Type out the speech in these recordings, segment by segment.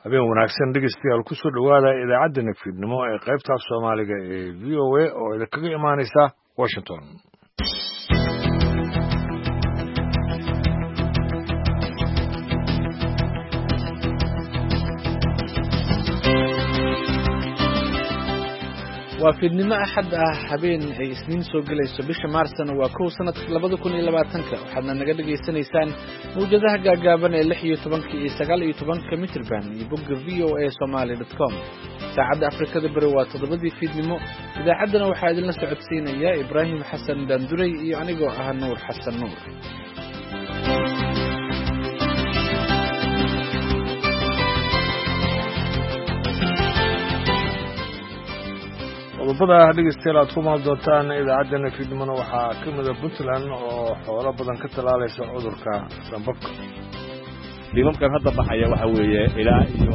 habeen wanaagsan dhegeystayaal ku soo dhowaada idaacadda nafidnimo ee qaybta Soomaaliga ee VOA oo idinkaga imaanaysa Washington. waa fiidnimo axad habeen ay isniin soo galayso bisha Maarsna waa sanadka 2020 waxaadna naga dhageysanaysaan mowjadaha gaagaaban ee 16 iyo 19 mitir band iyo bogga voasomali.com. saacadda Afrikada bari waa 7 fiidnimo. idaacaddana waxaa idinla socodsiinaya Ibraahim Xasan Danduray iyo anigoo ah Nuur Xasan Nuur. qodobada dhegeystayaal aad ku maal doontaan idaacadda fiidnimona waxaa ka mid ah Puntland oo xoolo badan ka talaalaysa cudurka sanbabka. nimankan hadda baxaya waxa weeye ilaa iyo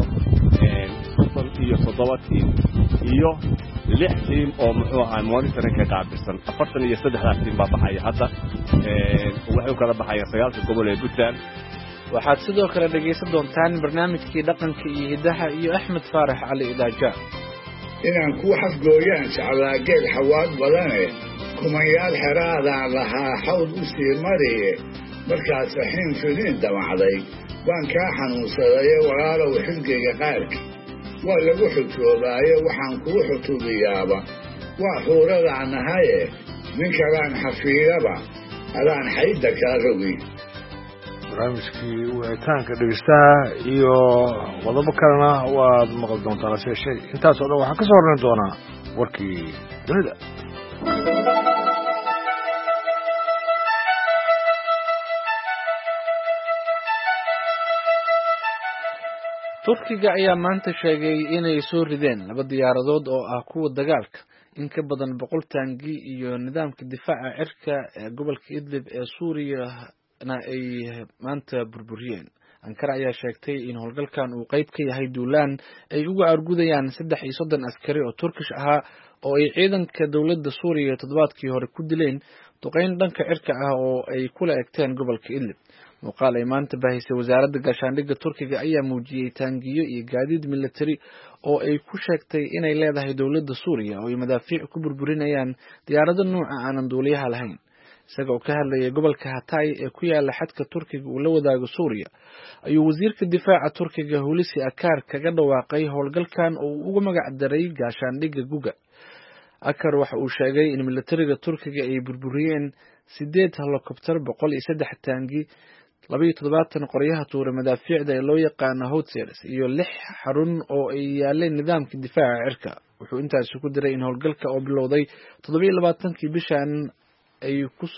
37 tiim iyo 6 tiim oo muxuu ahaa monitorinka qaabilsan 43 tiim baa baxaya hadda waxay kala baxaya 9 gobol ee Puntland. waxaad sidoo kale dhegeysan doontaan barnaamijkii dhaqanka iyo hidaha iyo Axmed Faarax Cali Idaaja. inaan ku xafgooyaan jeclaa geel xawaad badane kumayaal xeraadaan lahaa xawd u sii mariye markaas saxiin fidin damacday waan kaa xanuunsadaye walaalow xilgayga qaarka waa lagu xujoobaaye waxaan kuu xutuubiyaaba waa xuuradaan nahaye nin kalaan xafiidaba adaan xaydda kaa rogi. barnaamijkii wicitaanka dhegeystaha iyo qodobo kalena waad maqli doontaan hase intaasoo dhan waxaan ka soo horreyn doonaa warkii dunida. Turkiga ayaa maanta sheegay inay soo rideen 2 diyaaradood oo ah kuwa dagaalka in ka badan 100 taangi iyo nidaamka difaaca cirka ee gobolka Idlib ee Suuriya ay maanta burburiyeen. Ankara ayaa sheegtay in howlgalkan uu qayb ka yahay duulaan ay uga argudayaan 33 askari oo Turkish ahaa oo ay ciidanka dawladda Suuriya toddobaadkii hore ku dileen duqeyn dhanka cirka ah oo ay kula egteen gobolka Idlib. muuqaal ay maanta baahisay wasaaradda gaashaandhigga Turkiga ayaa muujiyay taangiyo iyo gaadiid military oo ay ku sheegtay inay leedahay dawladda Suuriya oo ay madaafiic ku burburinayaan diyaarado nooca aanan duuliyaha lahayn. isagoo ka hadlayay gobolka Hatay ee ku yaala xadka Turkiga uu la wadaago Suuriya ayuu wasiirka difaaca Turkiga Hulusi Akar kaga dhawaaqay howlgalkan oo uu uga magac daray gaashaandhigga Guga. Akar waxa uu sheegay in militariga Turkiga ay burburiyeen 8 helicopter 103 taangi 27 qoryaha tuura madaafiicda ee loo yaqaan Howitzers iyo 6 xarun oo ay yaaleen nidaamka difaaca cirka. wuxuu intaas ku diray in howlgalka oo bilowday 27kii bishan ay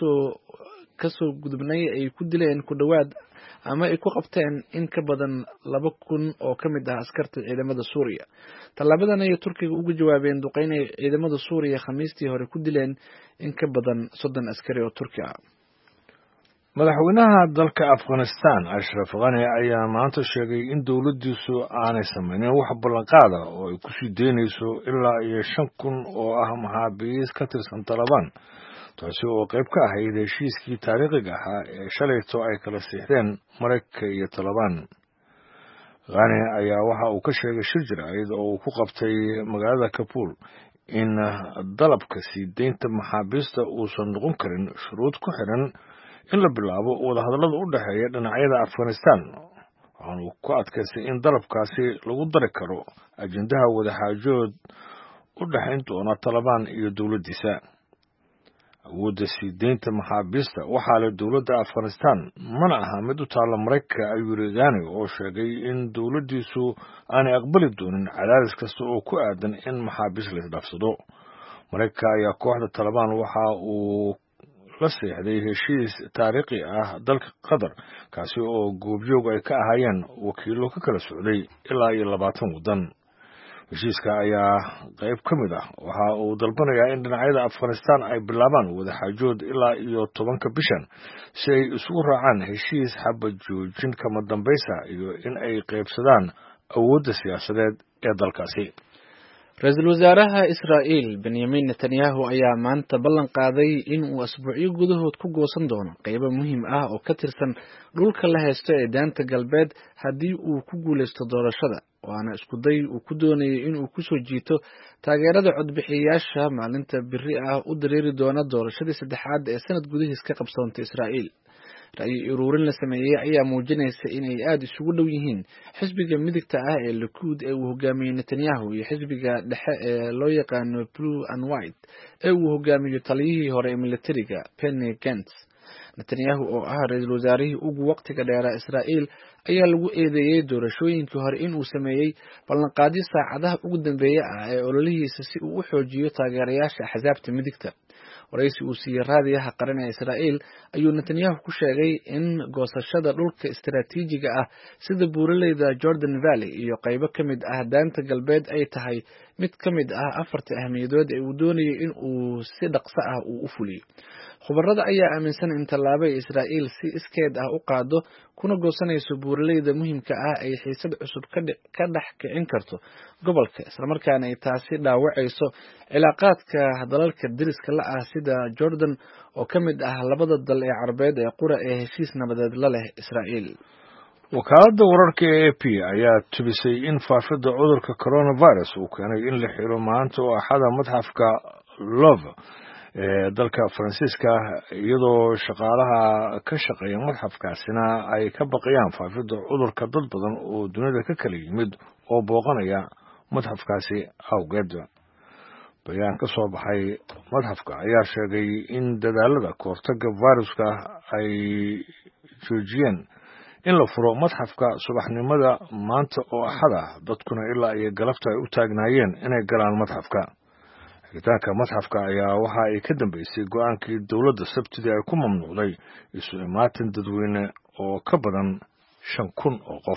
kasoo gudubnay ay ku dileen ku dhawaad ama ay ku qabteen in ka badan 2,000 oo ka mid ah askarta ciidamada Suuriya. Tallaabadan ay Turkiga uga jawaabeen duqeyn ay ciidamada Suuriya Khamiistii hore ku dileen in ka badan 30 askari oo Turki ah. madaxweynaha dalka Afghanistan Ashraf Ghani ayaa maanta sheegay in dawladdiisu aanay samaynin wax ballanqaad ah oo ay ku sii deynayso ilaa iyo 5,000 oo ah maxaabiis ka tirsan Taliban, taasi oo qayb ka ahayd heshiiskii taariikhiga ahaa ee shalayto ay kala siixdeen Mareykanka iyo Taliban. Ghani ayaa waxa uu ka sheegay shir jiraa'id oo uu ku qabtay magaalada Kabul in dalabka sii deynta maxaabiista uusan noqon karin shuruud ku xiran in la bilaabo wadahadallada u dhexeeya dhinacyada Afghanistan. waxaanu ku adkaystay in dalabkaasi lagu dari karo ajendaha wadaxaajood u dhexayn doona Taliban iyo dawladdiisa. awoodda sii deynta maxaabiista waxaa leh dawladda Afghanistan mana aha mid u taalla Mareykanka, ayuu yiri Ghani oo sheegay in dawladdiisu aanay aqbali doonin cadaadis kasta oo ku aadan in maxaabiis la isdhaafsado. Mareykanka ayaa kooxda Taliban waxa uu la seexday heshiis taariikhi ah dalka Qatar, kaasi oo goobjoog ay ka ahaayeen wakiilo ka kala socday ilaa iyo 20 waddan. heshiiska ayaa qayb ka mid ah waxa uu dalbanayaa in dhinacyada Afghanistan ay bilaabaan wadaxaajood ilaa iyo 10 bishan si ay isugu raacaan heshiis xabad joojin kama dambaysa iyo in ay qaybsadaan awoodda siyaasadeed ee dalkaasi. Ra'iisul Wasaaraha Israa'iil Benjamin Netanyahu ayaa maanta ballan qaaday in uu asbuucyo gudahood ku goosan doono qaybo muhiim oo ka tirsan dhulka la haysto ee daanta galbeed haddii uu ku guuleysto doorashada. waana isku day uu ku doonayay inuu kusoo jiito taageerada codbixiyayaasha maalinta biri ah u dareeri doona doorashadii saddexaad ee sanad gudihiis ka qabsoontay Israa'iil. ra'yi ururin la sameeyay ayaa muujinaysa inay aad isugu dhow yihiin xisbiga midigta ah ee Likud ee uu hogaamiyo Netanyahu iyo xisbiga dhexe ee loo yaqaano Blue and White ee uu hogaamiyo taliyihii hore ee militariga Benny Gantz. Netanyahu oo ah ra'iisul wasaarihii ugu waqtiga dheeraa Israa'iil ayaa lagu eedeeyay doorashooyinkii hore inuu sameeyay ballanqaadyo saacadaha ugu dambeeya ah ee ololihiisa si uu u xoojiyo taageerayaasha axsaabta midigta. waraysi uu siiyay raadiyaha qaran ee Israa'iil ayuu Netanyahu ku sheegay in goosashada dhulka istiraatiijiga ah sida buuraleyda Jordan Valley iyo qaybo ka mid ah daanta galbeed ay tahay mid ka mid ah afarta ahmiyadood ee uu doonayay in uu si dhaqso ah u fuliyo. khubarada ayaa aaminsan in tallaabo Israa'iil si iskeed ah u qaado kuna goosanayso buuraleyda muhiimka ah ay xiisad cusub ka dhex kicin karto gobolka, isla markaana ay taasi dhaawacayso cilaaqaadka dalalka deriska la ah sida Jordan oo ka mid ah labada dal ee Carabeed ee qura ee heshiis nabadeed la leh Israa'iil. wakaaladda wararka ee AP ayaa tubisay in faafidda cudurka coronavirus uu keenay in la xiro maanta oo axada madxafka Louvre ee dalka Faransiiska, iyadoo shaqaalaha ka shaqeeya madxafkaasina ay ka baqayaan faafidda cudurka dad badan oo dunida ka kala yimid oo booqanaya madxafkaasi awgeed. bayaan ka soo baxay madxafka ayaa sheegay in dadaalada kahortagga viruska ay joojiyeen in la furo madxafka subaxnimada maanta oo axada, dadkuna ilaa iyo galabta ay u taagnaayeen inay galaan madxafka. xiritaanka madxafka ayaa waxa ay ka dambeysay go'aankii dowladda Sabtidii ay ku mamnuucday isu imaatin dadweyne oo ka badan 5,000 oo qof.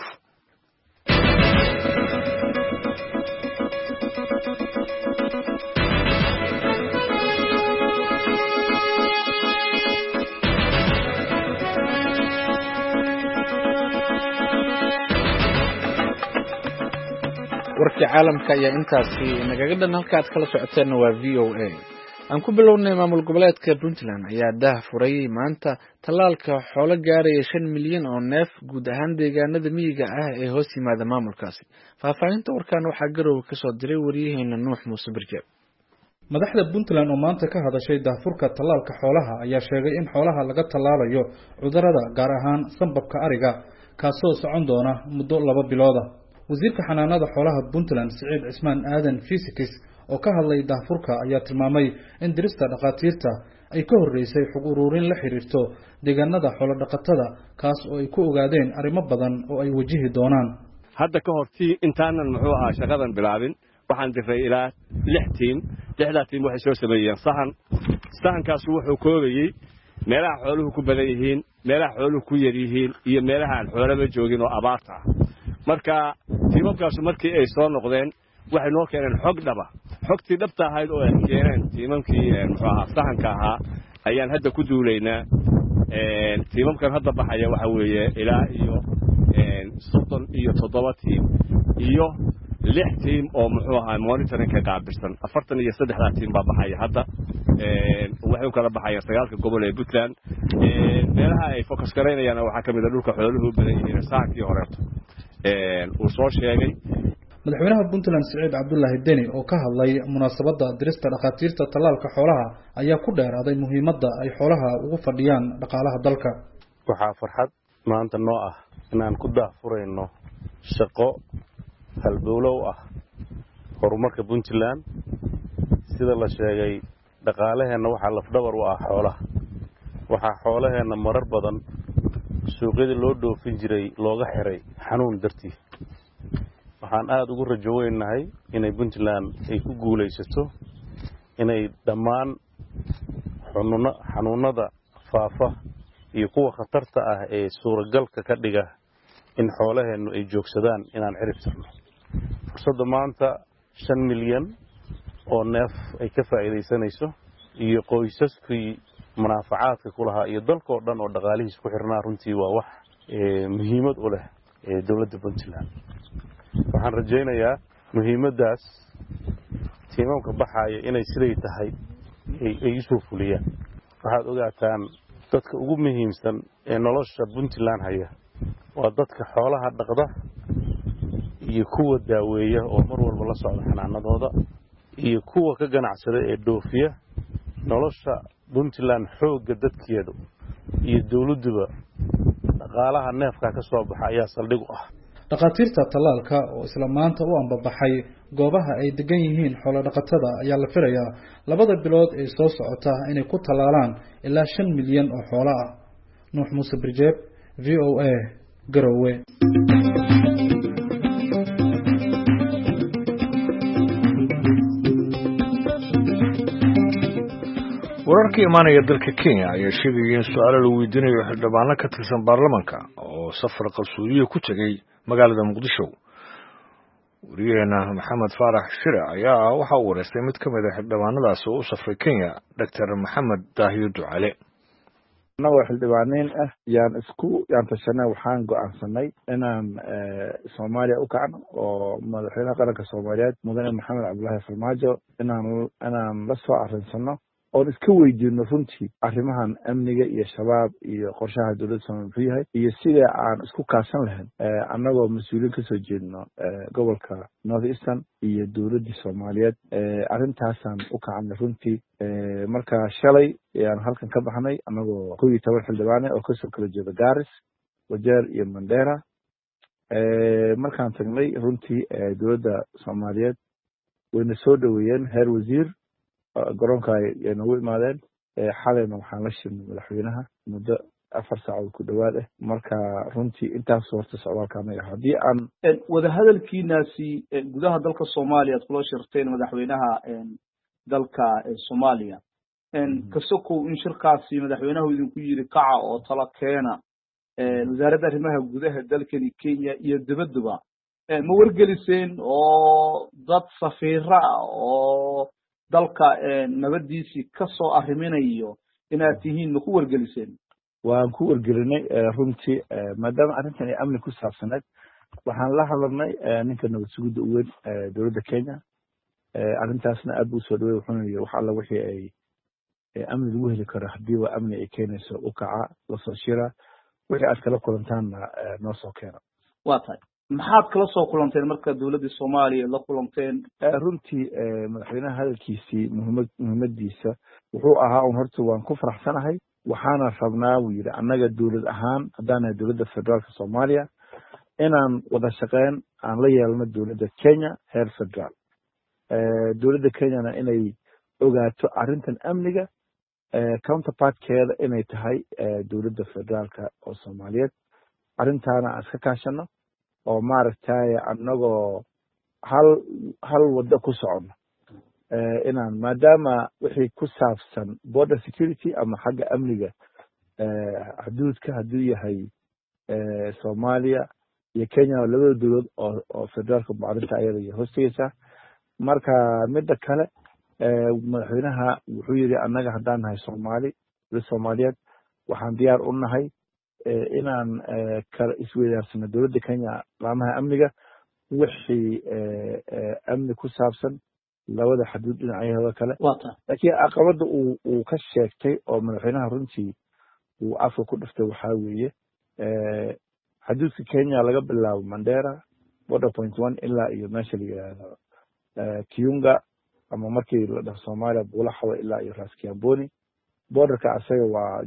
warkii caalamka ayaa intaasi nagaga dhan halka aad kala socoteen waa VOA. aan ku bilownay maamul goboleedka Puntland ayaa daah furay maanta tallaalka xoolo gaaraya 5 milyan oo neef guud ahaan deegaanada miyiga ah ee hoos yimaada maamulkaasi. faahfaahinta warkan waxaa garow ka soo diray wariyaheena Nuux Muuse Birje. madaxda Puntland oo maanta ka hadashay daahfurka tallaalka xoolaha ayaa sheegay in xoolaha laga tallaalayo cudurrada gaar ahaan sanbabka ariga kaasoo socon doona muddo 2 bilood ah. wasiirka xanaanada xoolaha Puntland Siciid Cismaan Aadan Fisikis oo ka hadlay daahfurka ayaa tilmaamay in dirista dhaqaatiirta ay ka horeysay xog ururin la xiriirto deegaanada xoolo dhaqatada kaas oo ay ku ogaadeen arrimo badan oo ay wajihi doonaan. hadda ka hortii intaanan muxuu ahaa shaqadan bilaabin waxaan diray ilaa 6 tiim. 6 tiim waxay soo sameeyeen sahankaas wuxuu koobayay meelaha xooluhu ku badan yihiin, meelaha xooluhu ku yar yihiin iyo meelaha aan xoolaba joogin oo abaarta ah. marka tiimamkaas markii ay soo noqdeen waxay noo keeneen xog dhaba. xogtii dhabta ahayd oo ay keeneen tiimamkii muxuu ahaa sahanka ahaa ayaan hadda ku duulaynaa. tiimamkan hadda baxaya waxa weeye ilaa iyo 37 tiim iyo 6 tiim oo muxuu ahaa monitoring ka qaabilsan. 43 tiim baa baxaya hadda. waxay kala baxayaan 9 gobol ee Puntland. meelaha ay focus gareynayaan waxa kamid ah dhulka xooluhu badan yihiin saakii horeeto uu soo sheegay. madaxweynaha Puntland Siciid Cabdullaahi Deni oo ka hadlay munaasabadda dirista dhaqaatiirta tallaalka xoolaha ayaa ku dheeraaday muhiimadda ay xoolaha ugu fadhiyaan dhaqaalaha dalka. waxaa farxad maanta noo ah inaan ku daahfurayno shaqo halbowlow ah horumarka Puntland. sida la sheegay dhaqaalaheena waxaa lafdhabar u ah xoolaha. waxaa xoolaheena marar badan suuqyada loo dhoofin jiray looga xiray xanuun dartii. waxaan aad ugu rajo weynahay inay Puntland ay ku guuleysato inay dhammaan xanuunada faafa iyo kuwa khatarta ah ee suuragalka ka dhiga in xoolaheenu ay joogsadaan inaan cirib tirno. fursadda maanta 5 milyan oo neef ay ka faa'iideysanayso iyo qoysaskii munaafacaadka ku lahaa iyo dalkoo dhan oo dhaqaalihiis ku xirnaa runtii waa wax muhiimad u leh dawladda Puntland. waxaan rajaynayaa muhiimaddaas tiimamka baxaya inay siday tahay ay isu fuliyaan. waxaad ogaataan dadka ugu muhiimsan ee nolosha Puntland haya waa dadka xoolaha dhaqda iyo kuwa daaweeya oo mar walba la socda xanaanadooda iyo kuwa ka ganacsada ee dhoofiya nolosha Puntland xoogga dadkeedu iyo dawladduba dhaqaalaha neefka ka soo baxa ayaa saldhig u ah. dhaqaatiirta talaalka oo isla maanta u ambabaxay goobaha ay degan yihiin xoolo dhaqatada ayaa la filayaa 2 bilood ee soo socota inay ku talaalaan ilaa 5 milyan oo xoolo ah. Nuux Muuse Birjeeb, VOA, Garowe. wararka imaanaya dalka Kenya ayaa sheegaya in su'aalo la weydiinayo xildhibaano ka tirsan baarlamaanka oo safar qarsoodiye ku tagay magaalada Muqdisho. wariyaheena Maxamed Faarax Shire ayaa waxa uu wareystay mid ka mid ah xildhibaanadaas oo u safray Kenya, Dr. Maxamed Daahir Ducale. anagoo xildhibaaneen ah yaan tashanay waxaan go'aansanay inaan Soomaaliya u kacno oo madaxweynaha qaranka Soomaaliyeed mudane Maxamed Cabdullaahi Farmaajo inaan la soo arinsano oo iska weydiino runtii arrimahan amniga iyo shabaab iyo qorshaha dawladda Soomaaliya muxuu yahay iyo sida aan isku kaashan lahayn anagoo mas'uuliin ka soo jeedno gobolka North Eastern iyo dawladda Soomaaliyeed arrintaasaan u kacnay runtii marka shalay ayaan halkan ka baxnay anagoo 12 xildhibaan oo ka soo kala jeeda Garis, Wajeer iyo Mandera markaan tagnay runtii dawladda Soomaaliyeed wayna soo dhaweeyeen heer wasiir garoonka ay nagu imaadeen xalayna waxaan la shirnay madaxweynaha muddo 4 saacadood ku dhawaad marka runtii intaas horta socdaalka anaga hadii aan wada hadalkiinaasi gudaha dalka Soomaaliya kula shirteen madaxweynaha dalka Soomaaliya kasoo in shirkaasi madaxweynaha idinku yiri kaca oo tala keena wasaaradda arrimaha gudaha dalka Kenya iyo dibadda ma wargeliseen oo dad safiira oo dalka nabadiisi ka soo arriminayo inaad tihiin ma ku wargeliseen waan ku wargelinay runtii maadaama arrintan ay amni ku saabsaneed waxaan la hadalnay ninka nabad sugidda u weyn dawladda Kenya arrintaasna aad buu soo dhaweeyay wuxuuna yiri wax alla wixii ay amni lagu heli karo hadii waa amni ay keenayso u kaca la soo shira wixii aad kala kulantaanna noo soo keena waa tahay maxaad kala soo kulanteen marka dawladda Soomaaliya la kulanteen runtii madaxweynaha hadalkiisii muhiimadiisa wuxuu ahaa horta waan ku faraxsanahay waxaana rabnaa uu yiri annaga dawlad ahaan hadaan dawladda federaalka Soomaaliya inaan wada shaqeyn aan la yeelno dawladda Kenya heer federaal dawladda Kenya inay ogaato arrintan amniga counterpart-keeda inay tahay dawladda federaalka oo Soomaaliyeed arrintaana aan ka kaashano oo maaragtay annagoo hal wada ku socono inaan maadaama wixii ku saabsan border security ama xagga amniga xuduudka haduu yahay Soomaaliya iyo Kenya labada dawlad oo federaalka maalinta ayada iyo hoostaysa marka mid kale madaxweynaha wuxuu yiri annaga hadaan nahay Soomaaliyeed waxaan diyaar u nahay inaan kala isweydaarsano dawladda Kenya laamaha amniga wixii amni ku saabsan labada xuduud dhinacyada kale laakiin aqabada uu ka sheegtay oo madaxweynaha runtii uu afka ku dhiftay waxa weeye xuduudka Kenya laga bilaabo Mandera border point 1 ilaa iyo meesha Kiunga ama markii la dhaho Soomaaliya Buulaxawa ilaa iyo Ras Kiamboni borderka asaga waa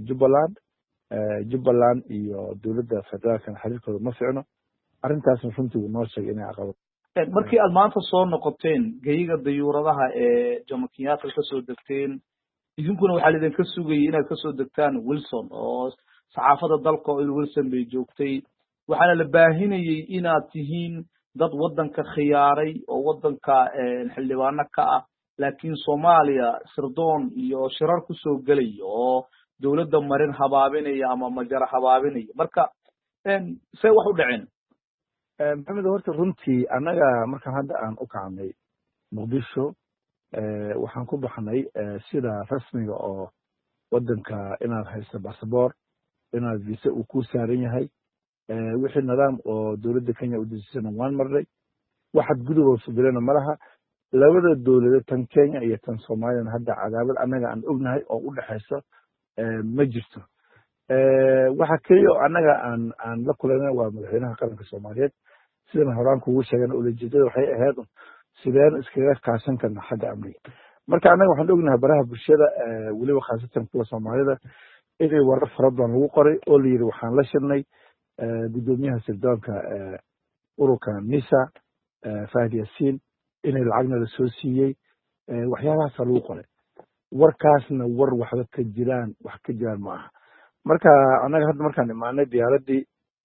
Jubbaland iyo dawladda federaalka xiriirkooda ma fiicno arrintaas runtii uu noo sheegay inay aqabad markii aad maanta soo noqoteen gayiga dayuuradaha Jomo Kenyatta ka soo degteen idinkuna waxa idin ka sugayay inaad ka soo degtaan Wilson oo saxaafada dalka oo Wilson bay joogtay waxaana la baahinayay inaad tihiin dad wadanka khiyaaray oo wadanka xildhibaano ka ah laakiin Soomaaliya sirdoon iyo shirar ku soo galay oo dawladda marin habaabinaya ama majara habaabinaya marka say wax u dhaceen maxamed horta runtii annaga markaan hadda aan u kacnay Muqdisho waxaan ku baxnay sida rasmiga oo wadanka inaad haysto passport inaad visa uu ku saaran yahay wixii nidaam oo dawladda Kenya u dejisay waan marnay waxaad gudaha soo malaha labada dawladood tan Kenya iyo tan Soomaaliya hadda cadaabad annaga aan ognahay oo u dhaxayso ma jirto waxa kaliya annaga aan la kulanay waa madaxweynaha qaranka Soomaaliyeed sidan horaan kugu sheegan ulajeedada waxay ahayd sideen iskaga kaashan karna xagga amniga marka annaga waxaan ognahay baraha bulshada weliba khaasatan kuwa soomaalida inay warar fara badan lagu qoray oo la yidhi waxaan la shirnay guddoomiyaha sirdoonka ururka nisa fahad yaasiin inay lacagna la soo siiyey waxyaabahaasa lagu qoray warkaasna war waxba ka jiraan wax ka jiraan ma aha marka annaga hadda markaan imaanay diyaaraddii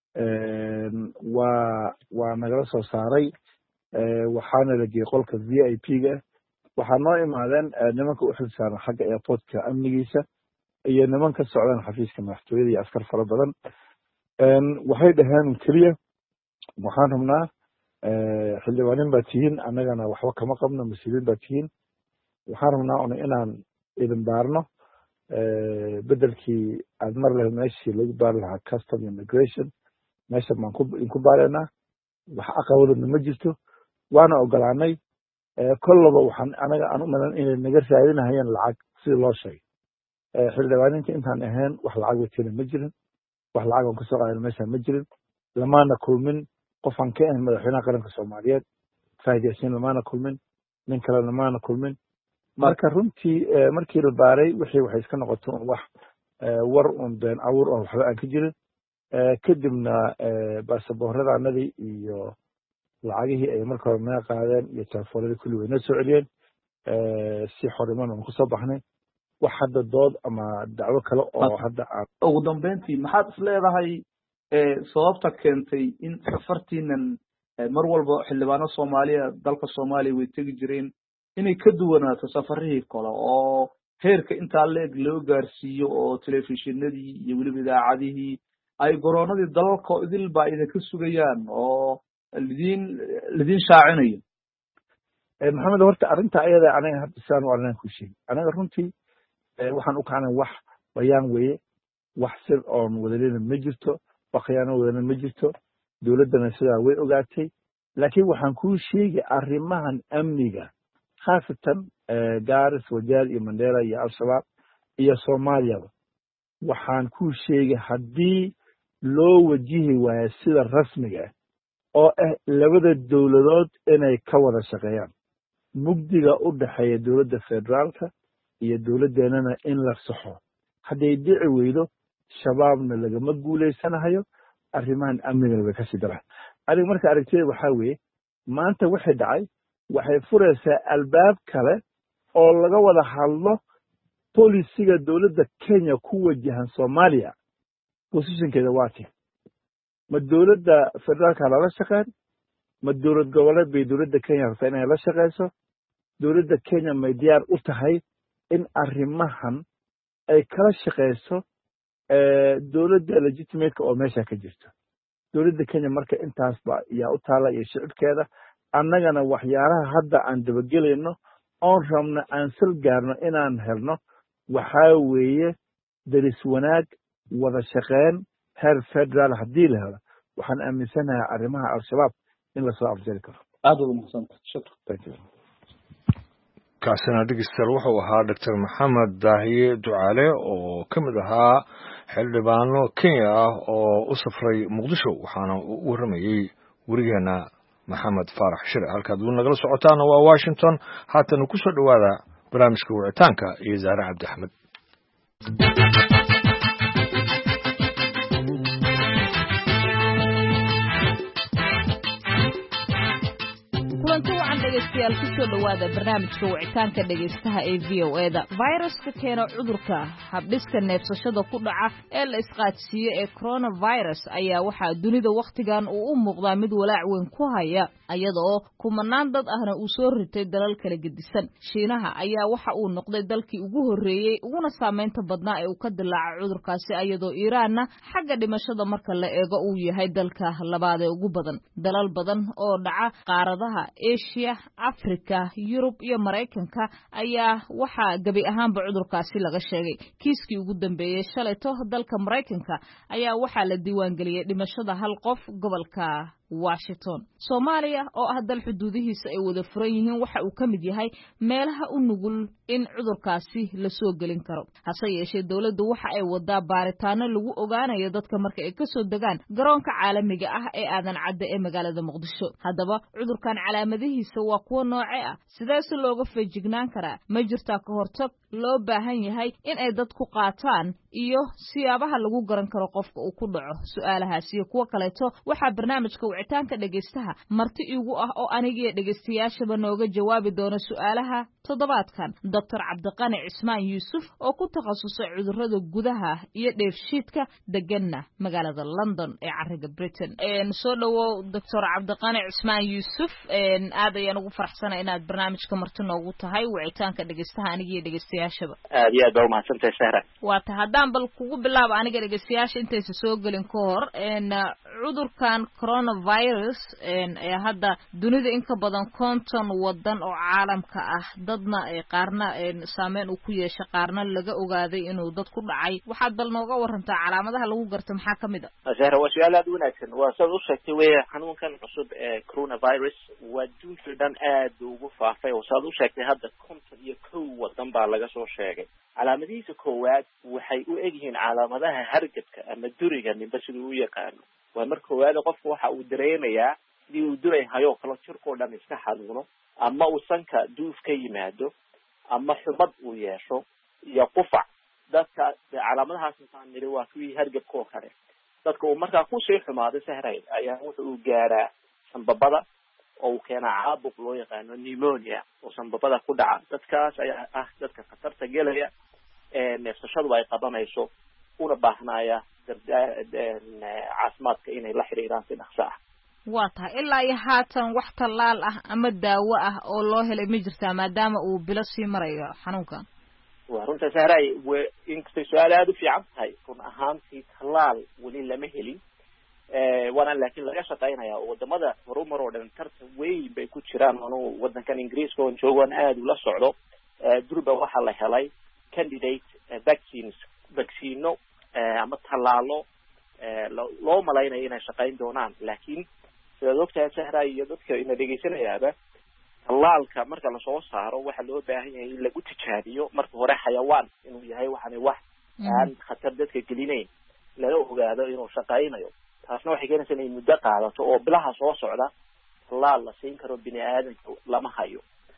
waa nagala soo saaray waxaana la geeyey qolka VIP-ga waxaa noo imaadeen nimanka u xilsaaran xagga airportka amnigiisa iyo niman ka socdaan xafiiska madaxtooyada iyo askar fara badan waxay dhaheen keliya waxaan rabnaa xildhibaanin baa tihiin annagana waxba kama qabno mas-uuliyiin baa tihiin waxaan rabnaa una inaan idin baarno bedelkii aad mar lahayd meeshii lagu baari lahaa custom immigration meesha baan ku baaraynaa wax aqawaladna ma jirto waana ogolaanay kollaba waxaan anaga aan u malan inay naga raadinahayeen lacag sidii loo sheegay xildhibaaninta intaan ahayn wax lacag watena ma jirin wax lacag aan kasoo qaadan meesha ma jirin lamaana kulmin qofaan ka ahayn madaxweynaha qaranka soomaaliyeed fahad yaasiin lamaana kulmin nin kale lamaana kulmin marka runtii markii la baaray waxay iska noqoto wax war un been abuur oo waxba aan ka jirin kadibna baasabooradaanadii iyo lacagihii ay marka hore naga qaadeen iyo telefoonadii kulli way noo soo celiyeen si xoriman aan kusoo baxnay wax hadda dood ama dacwo kale oo hadda aan ugu dambeyntii maxaad is leedahay sababta keentay in safartiinan mar walba xildhibaano soomaaliya dalka soomaaliya way tegi jireen inay ka duwanaato safarihii kale oo heerka intaa leeg loo gaarsiiyo oo telefishinadii iyo weliba idaacadihii ay goroonadii dalalka idil baa idinka sugayaan oo lidin shaacinayo maxamed horta arrinta ayada aniga hadda sidaan u arnaan ku sheegay aniga runtii waxaan u kacnay wax bayaan weeye wax sir oon wadalina ma jirto wax khiyaano wadana ma jirto dowladdana sidaa way ogaatay laakiin waxaan kuu sheegay arrimahan amniga khaasatan gaaris wajaar iyo mandera iyo al-shabaab iyo soomaaliyaba waxaan kuu sheegay haddii loo wajihi waayo sida rasmiga oo ah labada dowladood inay ka wada shaqeeyaan mugdiga u dhaxeeya dowladda federaalka iyo dowladdeenana in la saxo hadday dhici weydo shabaabna lagama guulaysanahayo arrimahan amnigana way kasii daraan aniga marka aragtida waxaa weeye maanta wixii dhacay waxay furaysaa albaab kale oo laga wada hadlo bolisiga dowladda kenya ku wajahan soomaaliya bosishankeeda waa ti ma dowladda federaalka lala shaqeyn ma dowlad goboleed bay dowladda kenya rabtaa inay la shaqeyso dowladda kenya may diyaar u tahay in arrimahan ay kala shaqeyso dowladda legitimate-ka oo meesha ka jirto dowladda kenya marka intaasba yaa u taala iyo shicibkeeda annagana waxyaalaha hadda aan dabagelayno oon rabno aan sal gaarno inaan helno waxaa weeye daris wanaag wada shaqeyn heer federaal haddii la helo waxaan aaminsanahay arrimaha al-shabaab in lasoo afjari karo aad ugu mahadsantahay shukran kaasina dhegeystayaal wuxuu ahaa doctor maxamed daahiye ducaale oo ka mid ahaa xildhibaano kenya ah oo u safray muqdisho waxaana u warramayey werigeena maxamed faarax shire halkaad uu nagala socotaana waa washington haatana ku soo dhowaada barnaamijka wicitaanka iyo zaare cabdi axmed dhegeystayaal kusoo dhawaada barnaamijka wicitaanka dhegeystaha ee VOA-da viruska keena cudurka habdhiska neefsashada ku dhaca ee la isqaadsiiyo ee coronavirus ayaa waxaa dunida wakhtigan uu u muuqdaa mid walaac weyn ku haya iyadoo kumanaan dad ahna uu soo ritay dalal kala gedisan shiinaha ayaa waxa uu noqday dalkii ugu horreeyey uguna saameynta badnaa ee uu ka dilaaca cudurkaasi iyadoo Iiraanna xagga dhimashada marka la eego uu yahay dalka labaad ee ugu badan dalal badan oo dhaca qaaradaha Asia Afrika Yurub iyo Mareykanka ayaa waxa gabi ahaanba cudurkaasi laga sheegay kiiskii ugu dambeeyay shalayto dalka Mareykanka ayaa waxa la diiwaan galiyay dhimashada hal qof gobolka washington soomaaliya oo ah dal xuduudihiisa ay wada furan yihiin waxa uu ka mid yahay meelaha u nugul in cudurkaasi la soo gelin karo hase yeeshee dowladdu waxa ay wadaa baaritaano lagu ogaanayo dadka marka ay ka soo degaan garoonka caalamiga ah ee aadan cadde ee magaalada muqdisho haddaba cudurkan calaamadihiisa waa kuwa nooce ah sidee si looga feejignaan karaa ma jirtaa ka hortag loo baahan yahay in ay dadku qaataan iyo siyaabaha lagu garan karo qofka uu ku dhaco su'aalahaas iyo kuwa kaleeto waxaa barnaamijka wicitaanka dhegaystaha marti iigu ah oo anigiyo dhegaystayaashaba nooga jawaabi doona su'aalaha toddobaadkan doctor cabdiqani cismaan yuusuf oo ku takhasusay cudurrada gudaha iyo dheefshiidka deganna magaalada london ee cariga britain soo dhawow doctor cabdiqani cismaan yuusuf aad ayaan ugu faraxsana inaad barnaamijka marti noogu tahay wicitaanka dhegaystaha anigiyo dhegaystayaashaba aad iyo aad baa umahadsantahay sahra waa ta haddaan bal kugu bilaabo aniga dhegaystayaasha intaysa soo gelin ka hor cudurkan coronavirus ee hadda dunida in ka badan 50 wadan oo caalamka ah dadna qaarna saameyn uu ku yeeshay qaarna laga ogaaday inuu dad ku dhacay waxaad bal nooga warantaa calaamadaha lagu garto maxaa kamid ah sahra waa su'aal aad u wanaagsan waa sad u sheegtay weeye xanuunkan cusub ee coronavirus waa dunida dhan aad ugu faafay oo sad u sheegtay hadda 51 wadan baa laga soo sheegay calaamadihiisa koowaad waxay u egyihiin calaamadaha hargabka ama duriga ninba siduu u yaqaano waa marka koowaad qofku waxa uu dareemayaa sidii uu duray hayo kala jirkoo dhan iska xanuuno ama uu sanka duuf ka yimaado ama xubad uu yeesho iyo qufac dadka calaamadahaas intaan niri waa kuwii hargabka oo kale dadka uu markaa kusii xumaado sahray ayaa wuxuu gaaraa sanbabada oo uu keenaa caabuq loo yaqaano pneumonia oo sanbabada ku dhaca dadkaas ayaa ah dadka khatarta gelaya neefsashadu ay qabanayso una baahnaya caafimaadka inay la xiriiraan si dhaqso ah waa tahay ilaa iyo haatan wax tallaal ah ama daawo ah oo loo helay ma jirtaa maadaama uu bilo sii marayo xanuunkan waa runta sahray inkastay su-aal aada u fiican tahay run ahaantii tallaal weli lama helin waana laakiin laga shaqaynaya oo wadamada horumar oo dhan tartan weyn bay ku jiraan anuu wadankan ingiriiska oon joogoon aada ula socdo durba waxaa la helay candidate vaccino ama tallaalo loo malaynayo inay shaqayn doonaan laakiin sidaad ogtahay sahra iyo dadka ina dhegaysanayaaba tallaalka marka lasoo saaro waxaa loo baahan yahay in lagu tijaabiyo marka hore xayawaan inuu yahay waxaana wax aan khatar dadka gelinayn laga ogaado inuu shaqaynayo taasna waxay keenaysaa inay muddo qaadato oo bilaha soo socda tallaal la siin karo bini aadamka lama hayo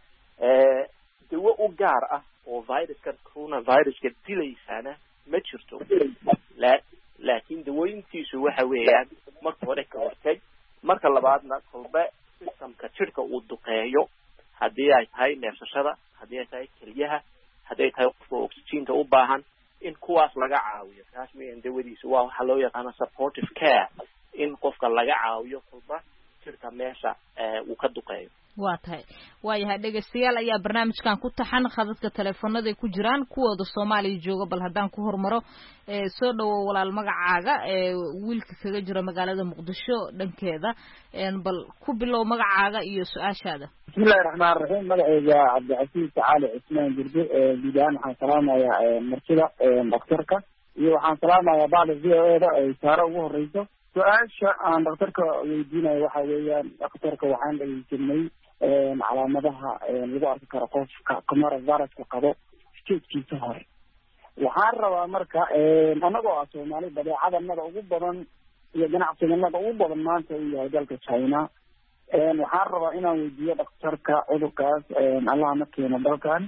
dawo u gaar ah oo viruskan coronaviruska dilaysaana ma jirto laakiin dawooyintiisu waxa weeyaan marka hore ka hortag marka labaadna kolba systemka jirka uu duqeeyo haddii ay tahay neefsashada haddii ay tahay keliyaha haddii ay tahay qofka oxygeenta u baahan in kuwaas laga caawiyo taas weeyaan dawadiisu waa waxaa loo yaqaano supportive care in qofka laga caawiyo kolba jirka meesha uu ka duqeeyo waa tahay waayahay dhegaystayaal ayaa barnaamijkan ku taxan khadadka teleefonaday ku jiraan kuwooda soomaaliya jooga bal haddaan ku hormaro soo dhawow walaal magacaaga wiilka kaga jira magaalada muqdisho dhankeeda bal ku bilow magacaaga iyo su-aashaada bismillahi raxmaan raxiim magaceyga cabdicasiis cali cismaan jirde guud ahaan waxaan salaamayaa martida daktarka iyo waxaan salaamayaa bacda v o e da ay saaro ugu horeyso su-aasha aan daktarka weydiinayo waxa weeyaan daktarka waxaan dhegeysanay calaamadaha lagu arki karo qofka coronaviruska qabo stagekiisa hore waxaan rabaa marka anagoo ah soomaali badeecadanada ugu badan iyo ganacsiganada ugu badan maanta uu yahay dalka china waxaan rabaa inaan weydiiyo daktarka cudurkaas allaha ma keeno dalkan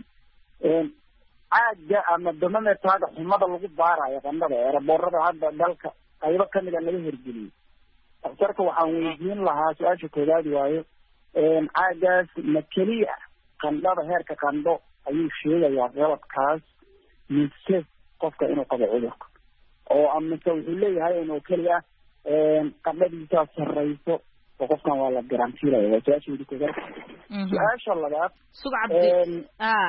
caaga ama damanetaaga xumada lagu baarayo qandhada eeraboorada hadda dalka qaybo kamida laga hirgeliyey daktarka waxaan weydiin lahaa su-aasha koowaad waayo caagaas ma keliya qandhada heerka qandho ayuu sheegayaa qalabkaas mise qofka inuu qabo cudurka oo amase wuxuu leeyahay inuu keliya qandhadiisaa sarreyso oo qofkan waa la garantiilaya waa su-aasheedi koowaad su-aasha labaad sug cabdi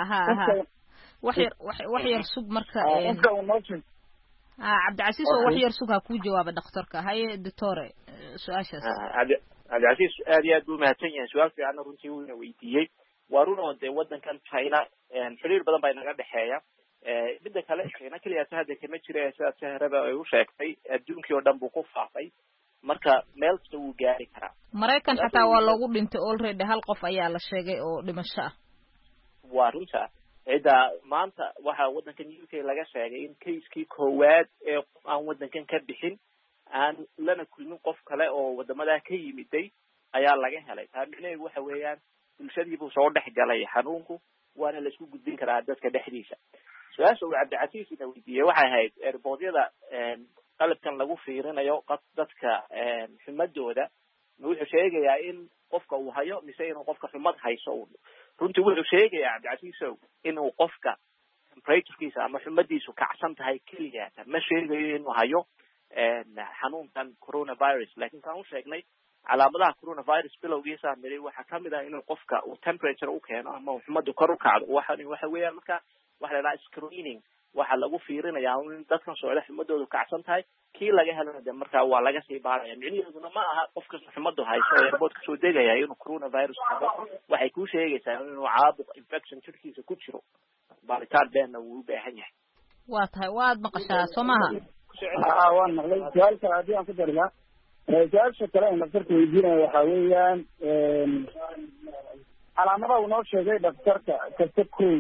wax yar sug marka cabdicasiis oo wax yar sug ha kuu jawaaba daktarka haye doctore su-aashaas cabdicasiis aad iyo aad buu mahadsan yahay su-aal fiicanna runtii wuuna weydiiyey waa run oo dee wadankan china xiriir badan baa inaga dhexeeya midda kale china keliyaas hadda kama jira sidaad sahraba ay u sheegtay adduunkii oo dhan buu ku faafay marka meel kasta wuu gaari karaa. Maraykan xataa waa loogu dhintay already, hal qof ayaa la sheegay oo dhimasho ah. waa runta cidda maanta waxaa waddankan UK laga sheegay in kayskii koowaad ee aan waddankan ka bixin aan lana kulmin qof kale oo waddamadaa ka yimiday ayaa laga helay. taa micnaheedu waxa weeyaan bulshadiibuu soo dhex galay xanuunku, waana la isku gudbin karaa dadka dhexdiisa. su-aasha uu cabdicasiis ina weydiiyey waxay ahayd erboodyada qalabkan lagu fiirinayo dadka xumadooda wuxuu sheegayaa in qofka uu hayo mise inuu qofka xumad hayso. runtii wuxuu sheegayaa cabdicasiisow inuu qofka temperaturekiisa ama xumadiisu kacsan tahay keliyaata, ma sheegayo inuu hayo xanuunkan coronavirus. laakiin kaan u sheegnay calaamadaha coronavirus bilowgiisa niri waxaa kamid ah inuu qofka uu temperature u keeno ama uu xumadu kor u kacdo. waxa weeyaan marka waxa la yidhaha screening, waxaa lagu fiirinayaa in dadkan socda xumadoodu kacsan tahay. kii laga helana de markaa waa laga sii baaraya. micnaheeduna ma aha qof kasta xumadu hayso ee airport kasoo degaya inuu coronavirus qabo. waxay ku sheegaysaa inuu caabuq infection jirkiisa ku jiro. baaritaan beenna wuu u baahan yahay. waa tahay waad maqashaa soo maaha? waan maqlay. su-aal kale haddii aan ku dari lahaa, su-aasha kale ee dhaktarka weydiinaya waxaa weeyaan calaamadaha uu noo sheegay dhaktarka kasta kow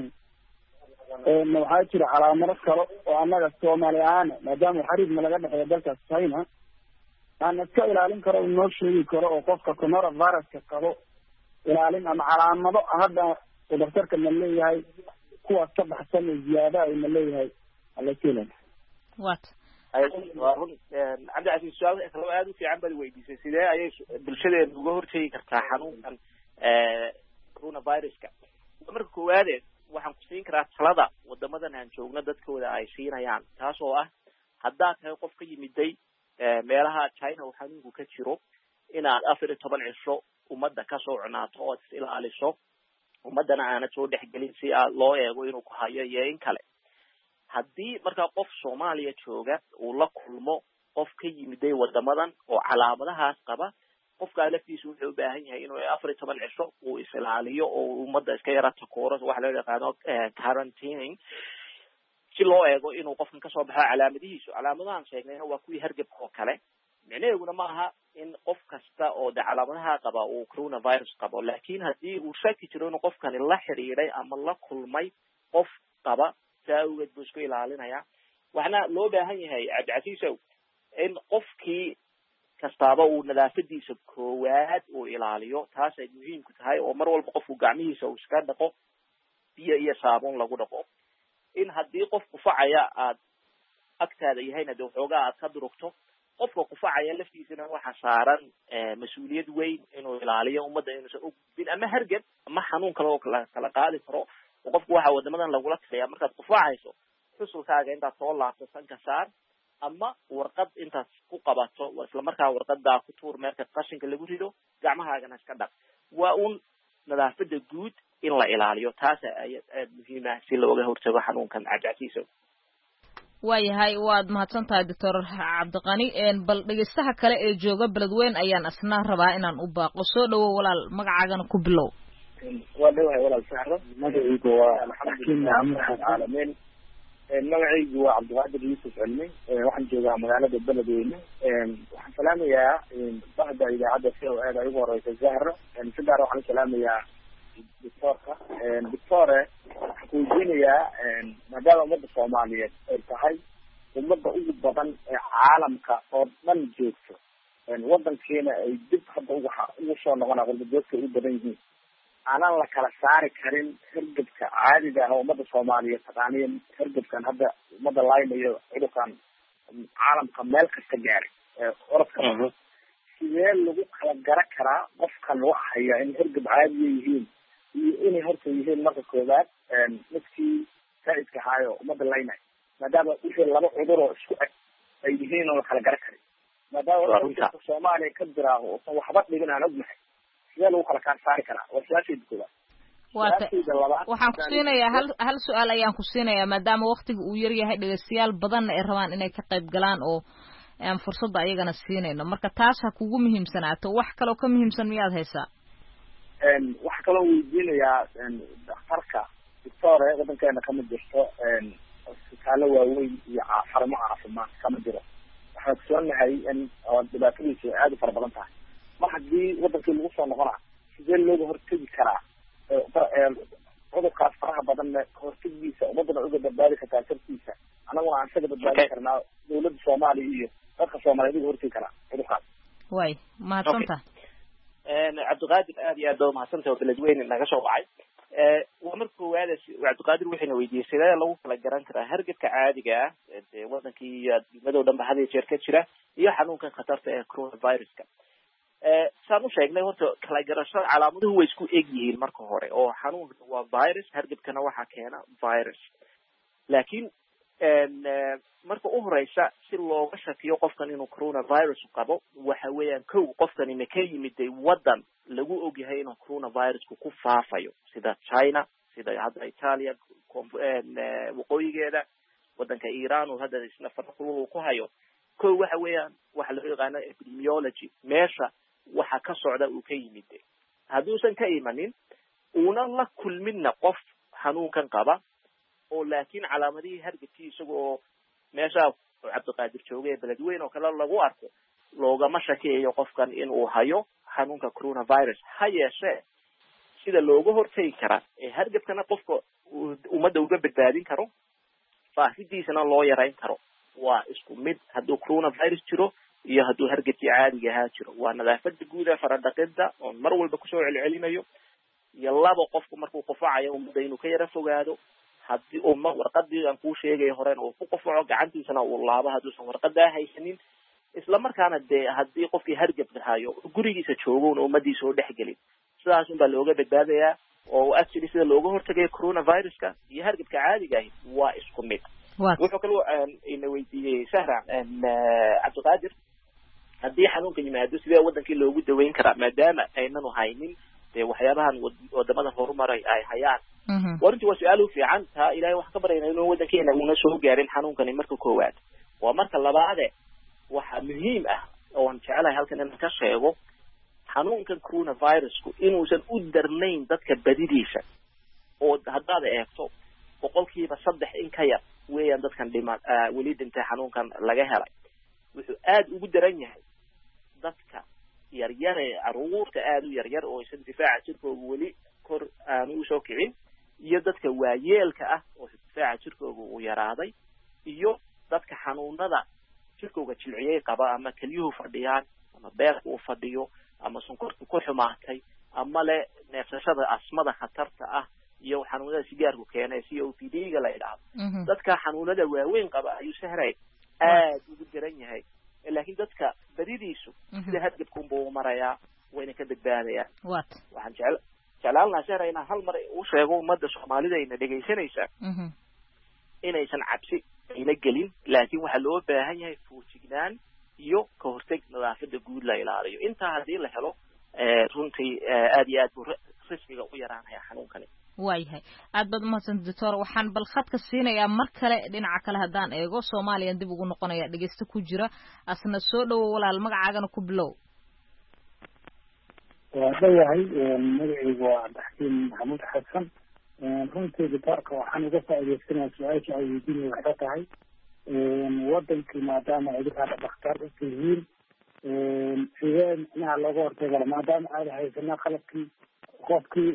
waxaa jira calaamado kale oo annaga Soomaali ahaan maadaama xariirna laga dhexeeyo dalka China aan iska ilaalin karo noo sheegi karo oo qofka coronavirus-ka qabo ilaalin ama calaamado hadda dhaktarka ma leeyahay kuwaas ka baxsan ee ziyaada ay ma leeyahay alla keelana. waa run cabdicasiis, su-aal kale aada u fiican baad weydiisay. sidee ayay bulshadeena uga hortegi kartaa xanuunkan coronaviruska? marka koowaadee waxaan ku siin karaa talada wadamadan aan joogno dadkooda ay siinayaan, taas oo ah haddaad tahay qof ka yimiday meelaha China uu xanuunku ka jiro inaad 14 cisho ummadda kasoo cunaato oo is ilaaliso, ummadana aanad soo dhexgelin si loo eego inuu ku hayo iyo in kale. haddii markaa qof Soomaaliya jooga uu la kulmo qof ka yimiday wadamadan oo calaamadahaas qaba, qofka laftiisu wuxuu u baahan yahay inuu 14 cisho uu is ilaaliyo oo ummadda iska yara takooro, waxa loo yaqaano quarantining, si loo eego inuu qofkan kasoo baxo calaamadihiisu. calaamadahan sheegnayna waa kuwii hargabka oo kale. micnaheeduna ma aha in qof kasta oo de calaamadaha qaba uu coronavirus qabo, laakiin haddii uu shaki jiro inuu qofkani la xiriiray ama la kulmay qof qaba, saa awgeed buu isku ilaalinaya. waxaana loo baahan yahay cabdicasiisow in qofkii kastaaba uu nadaafadiisa koowaad uu ilaaliyo. taasay muhiimku tahay oo mar walba qofku gacmihiisa uu iska dhaqo, biyo iyo saabuun lagu dhaqo. in haddii qof qufacaya aad agtaada yahayna de waxoogaa aad ka durugto, qofka qufacaya laftiisana waxaa saaran mas-uuliyad weyn inuu ilaaliyo ummadda inuusan u gudbin ama hargab ama xanuun kale oo kala qaadi karo. oo qofku waxaa wadamadan lagula taliyaa markaad qufacayso xusulkaaga intaad soo laabto sanka saar, ama warqad intaad ku qabato isla markaa warqadaa ku tuur meelka qashinka lagu rido, gacmahaagana iska dhaq. waa un nadaafada guud in la ilaaliyo, taas aad muhiim ah si looga hortago xanuunkan cabdicasiisow. waayahay waad mahadsantahay doctor cabdiqani. bal dhegeystaha kale ee jooga beledweyn ayaan asna rabaa inaan u baaqo. soo dhawow walaal, magacaagana ku bilow. waa dhawahay walaal saxro. magacaygu waa alxamdulilah magacaygu waa cabdiqaadir yuusuf cilmi. waxaan joogaa magaalada beledweyne. waxaan salaamayaa bahda idaacadda c o a da ugu horeysa zahro. si gaar waxaan salaamayaa doctorka. doctore waxaan ku weydiinayaa maadaama ummadda Soomaaliyeed ay tahay ummadda ugu badan ee caalamka oo dhan joogto, wadankeena ay dib hadda ugu soo noqonaa qurbajoogta u badan yihiin, aanan la kala saari karin hargabka caadiga ah oo ummadda Soomaaliyeed taqaaniya hargabkan hadda ummadda laynayo cudurkan caalamka meel kasta gaaray orodka. sidee lagu kala gara karaa qofkan wax haya in hargab caadiya yihiin iyo inay horta yihiin marka koowaad midkii saa'idka haayo ummadda laynayo, maadaama wixii laba cudur oo isku eg ay yihiin oo la kala gara karin, maadaama Soomaaliya ka jiraa oosan waxba dhigin aan ognahay, sidee lagu kala saari karaa? waa su-aashayda koowaad. waxaan ku siinayaa hal su-aal ayaan ku siinayaa maadaama waktiga uu yar yahay, dhegeystayaal badanna ay rabaan inay ka qayb galaan oo aan fursadda ayagana siinayno. marka taas ha kugu muhiimsanaato, wax kaloo ka muhiimsan miyaad haysaa? waxaa kaloo weydiinayaa daktarka doctore wadankeena kama jirto isbitaallo waaweyn iyo xarumo caafimaad kama jiro. waxaan kusugannahay in dhibaatadiisa aada u fara badan tahay mar haddii wadankii lagu soo noqona sidee looga hortegi karaa cudurkaas faraha badanna kahortegiisa ummadana uga badbaadi kartaa shartiisa annaguna aan isaga badbaadi karnaa dawladda soomaaliya iyo dadka soomaaliyeed uga hortegi karaa cudurkaas way mahadsanta cabdiqaadir aad iyo aad baa umahadsantah oo beledweyne naga soo wacay waa marka koowaad cabdiqaadir waxayna weydiiyey sidee lagu kala garan karaa hargabka caadiga ah dee wadankii iyo adduunyada o dhan ba had iyo jeer ka jira iyo xanuunkan khatarta ee coronaviruska saan u sheegnay horta kala garashada calaamaduhu way isku eg yihiin marka hore oo xanuunka waa virus hargabkana waxaa keena virus laakiin marka u horeysa si looga shakiyo qofkan inuu coronavirus qabo waxa weeyaan kow qofkani ma ka yimid wadan lagu ogyahay inuu coronavirusku ku faafayo sida China sida hadda Italia waqooyigeeda wadanka Iran oo hadda isna farqulu ku hayo kow waxa weeyaan waxa loo yaqaan epidemiology meesha waxa ka socda uu ka yimid hadduusan ka imanin una la kulminna qof xanuunkan qaba oo laakiin calaamadihii hargabkii isagoo meesha cabdiqaadir joogay beledweyne oo kale lagu arko loogama shakiyayo qofkan inuu hayo xanuunka coronavirus ha yeeshee sida looga hortegi karaa ee hargabkana qofka ummadda uga badbaadin karo faafidiisana loo yarayn karo waa isku mid hadduu coronavirus jiro iyo hadduu hargabkii caadiga ahaa jiro waa nadaafada guud ee faradhaqida oon mar walba kusoo celcelinayo iyo laba qofku markuu qufacayo ummadda inuu ka yara fogaado haddii warqadii aan kuu sheegay horena uu ku qufaco gacantiisana uu laabo hadduusan warqadaa haysanin isla markaana dee haddii qofkii hargabka hayo gurigiisa joogowna ummadiisa oo dhexgelin sidaas unbaa looga badbaadayaa oo actually sida looga hortagayo coronaviruska iyo hargabka caadiga ahi waa isku mid wuxuu kaloo ina weydiiyey sahra cabdiqaadir haddii xanuunka yimaado sidee wadankii loogu daweyn karaa maadaama aynanu haynin dee waxyaabahan wadamada horumaray ay hayaan warinti waa su-aal u fiican taa ilahay waxaan ka baryayna inuu wadankeena una soo gaarin xanuunkani marka koowaad waa marka labaade waxa muhiim ah oon jecelahay halkan inaan ka sheego xanuunkan coronavirusku inuusan u darnayn dadka badidiisa oo haddaad eegto 3% in ka yar weeyaan dadkan weli dhintay xanuunkan laga helay wuxuu aad ugu daran yahay dadka yaryar ee caruurta aad u yaryar oo isan difaaca jirkooda weli kor aanu usoo kicin iyo dadka waayeelka ah oo difaaca jirkooda uu yaraaday iyo dadka xanuunada jirkooda jilciyay qaba ama kelyuhu fadhiyaan ama beerku uu fadhiyo ama sonkortu ku xumaatay ama le neefsashada asmada khatarta ah iyo xanuunada sigaarku keenay COPD-ga la yidhaahdo dadka xanuunada waaweyn qaba ayuu sahray aad ugu daran yahay laakiin dadka badidiisu sida hargabka unbuu marayaa wayna ka badbaadayaan waxaan jeclaan lahaa sahray inaan hal mar u sheego ummadda soomaalida ayna dhegaysanaysaa inaysan cabsi ayna gelin laakiin waxaa loo baahan yahay foojignaan iyo ka horteg nadaafada guud la ilaaliyo intaa haddii la helo runtii aad iyo aad buu risqiga u yaraanaya xanuunkani waayahay aad baad umahadsan doctor waxaan bal khadka siinayaa mar kale dhinaca kale haddaan eego soomaaliyan dib ugu noqonaya dhegeysta ku jira asna soo dhowo walaal magacaagana ku bilow waa dhayahay magacaygu waa cabdixakiim maxamuud xasan runtii doctorka waxaan uga faa'iidaysanayaa su-aasha ay weydiinaya waxay tahay wadankii maadaama idinkaada dhakhtar u tihiin sidee micnaha looga hortagala maadaama aada haysana qalabkii qofkii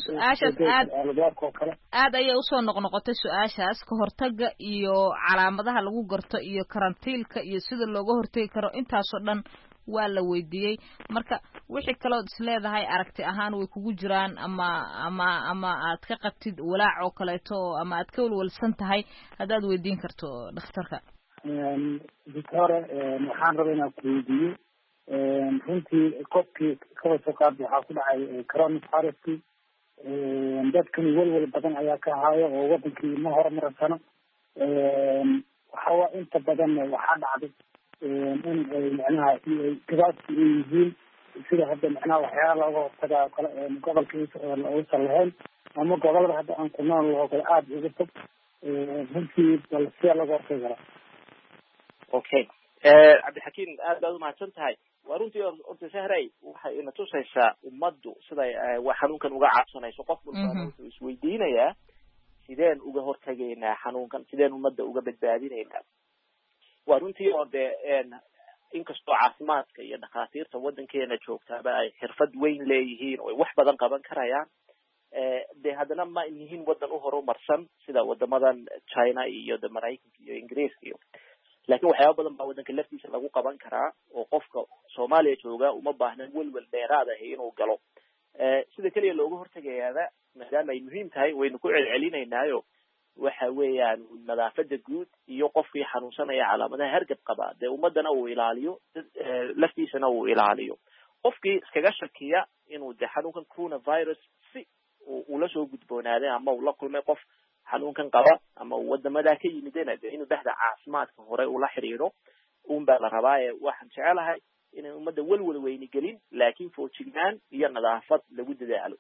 aad ayay usoo noqnoqotay su-aashaas ka hortaga iyo calaamadaha lagu garto iyo karantiilka iyo sida looga hortagi karo intaasoo dhan waa la weydiiyey marka wixii kalood isleedahay aragti ahaan way kugu jiraan ama aad ka qabtid walaac oo kaleeto ama aad ka walwalsan tahay haddaad weydiin karto dhakhtarka doctore waxaan rabaa inaan ku weydiiyo runtii qofkii kabasoo qaad waxaa ku dhacay coronaviruskii dadkani welwel badan ayaa ka haayo oo wadankii ma horumarsano waxawaa inta badan waxaa dhacday in ay micnaha gabaadki ay yihiin sida hadda micnaha waxyaala looga hortagaa o kale gobolka uusan lahayn ama gobolada hadda aan ku nool oo kale aada uga fog runtii bal sidaa looga hortagi karaa okay cabdixakiim aad baad umahadsan tahay waa runtii orta sahray waxay ina tusaysaa ummaddu siday xanuunkan uga cabsanayso qof walba wuxuu isweydiinayaa sideen uga hortagaynaa xanuunkan sideen ummadda uga badbaadinaynaa waa runtii oo dee inkastoo caafimaadka iyo dhakhaatiirta waddankeena joogtaaba ay xirfad weyn leeyihiin oo ay wax badan qaban karayaan dee haddana ma yihiin waddan u horumarsan sida wadamadan China iyo Maraykanka iyo Ingiriiska iyo laakiin waxyaaba badan baa waddanka laftiisa lagu qaban karaa oo qofka Soomaaliya jooga uma baahna welwel dheeraad ah inuu galo sida kaliya looga hortagayaada maadaama ay muhiim tahay waynu ku celcelinaynaayo waxa weeyaan nadaafada guud iyo qofkii xanuunsanaya calaamadaha hargab qaba dee ummadana uu ilaaliyo laftiisana uu ilaaliyo qofkii iskaga shakiya inuu dee xanuunkan coronavirus si uu la soo gudboonaaday ama uu la kulmay qof xanuunkan qaba ama uu wadamada ka yimidena dee inuu bahda caafimaadka hore ula xiriiro baa la rabaa waxaan jecelahay inay ummadda welwel weyni gelin laakiin foojignaan iyo nadaafad lagu dadaalo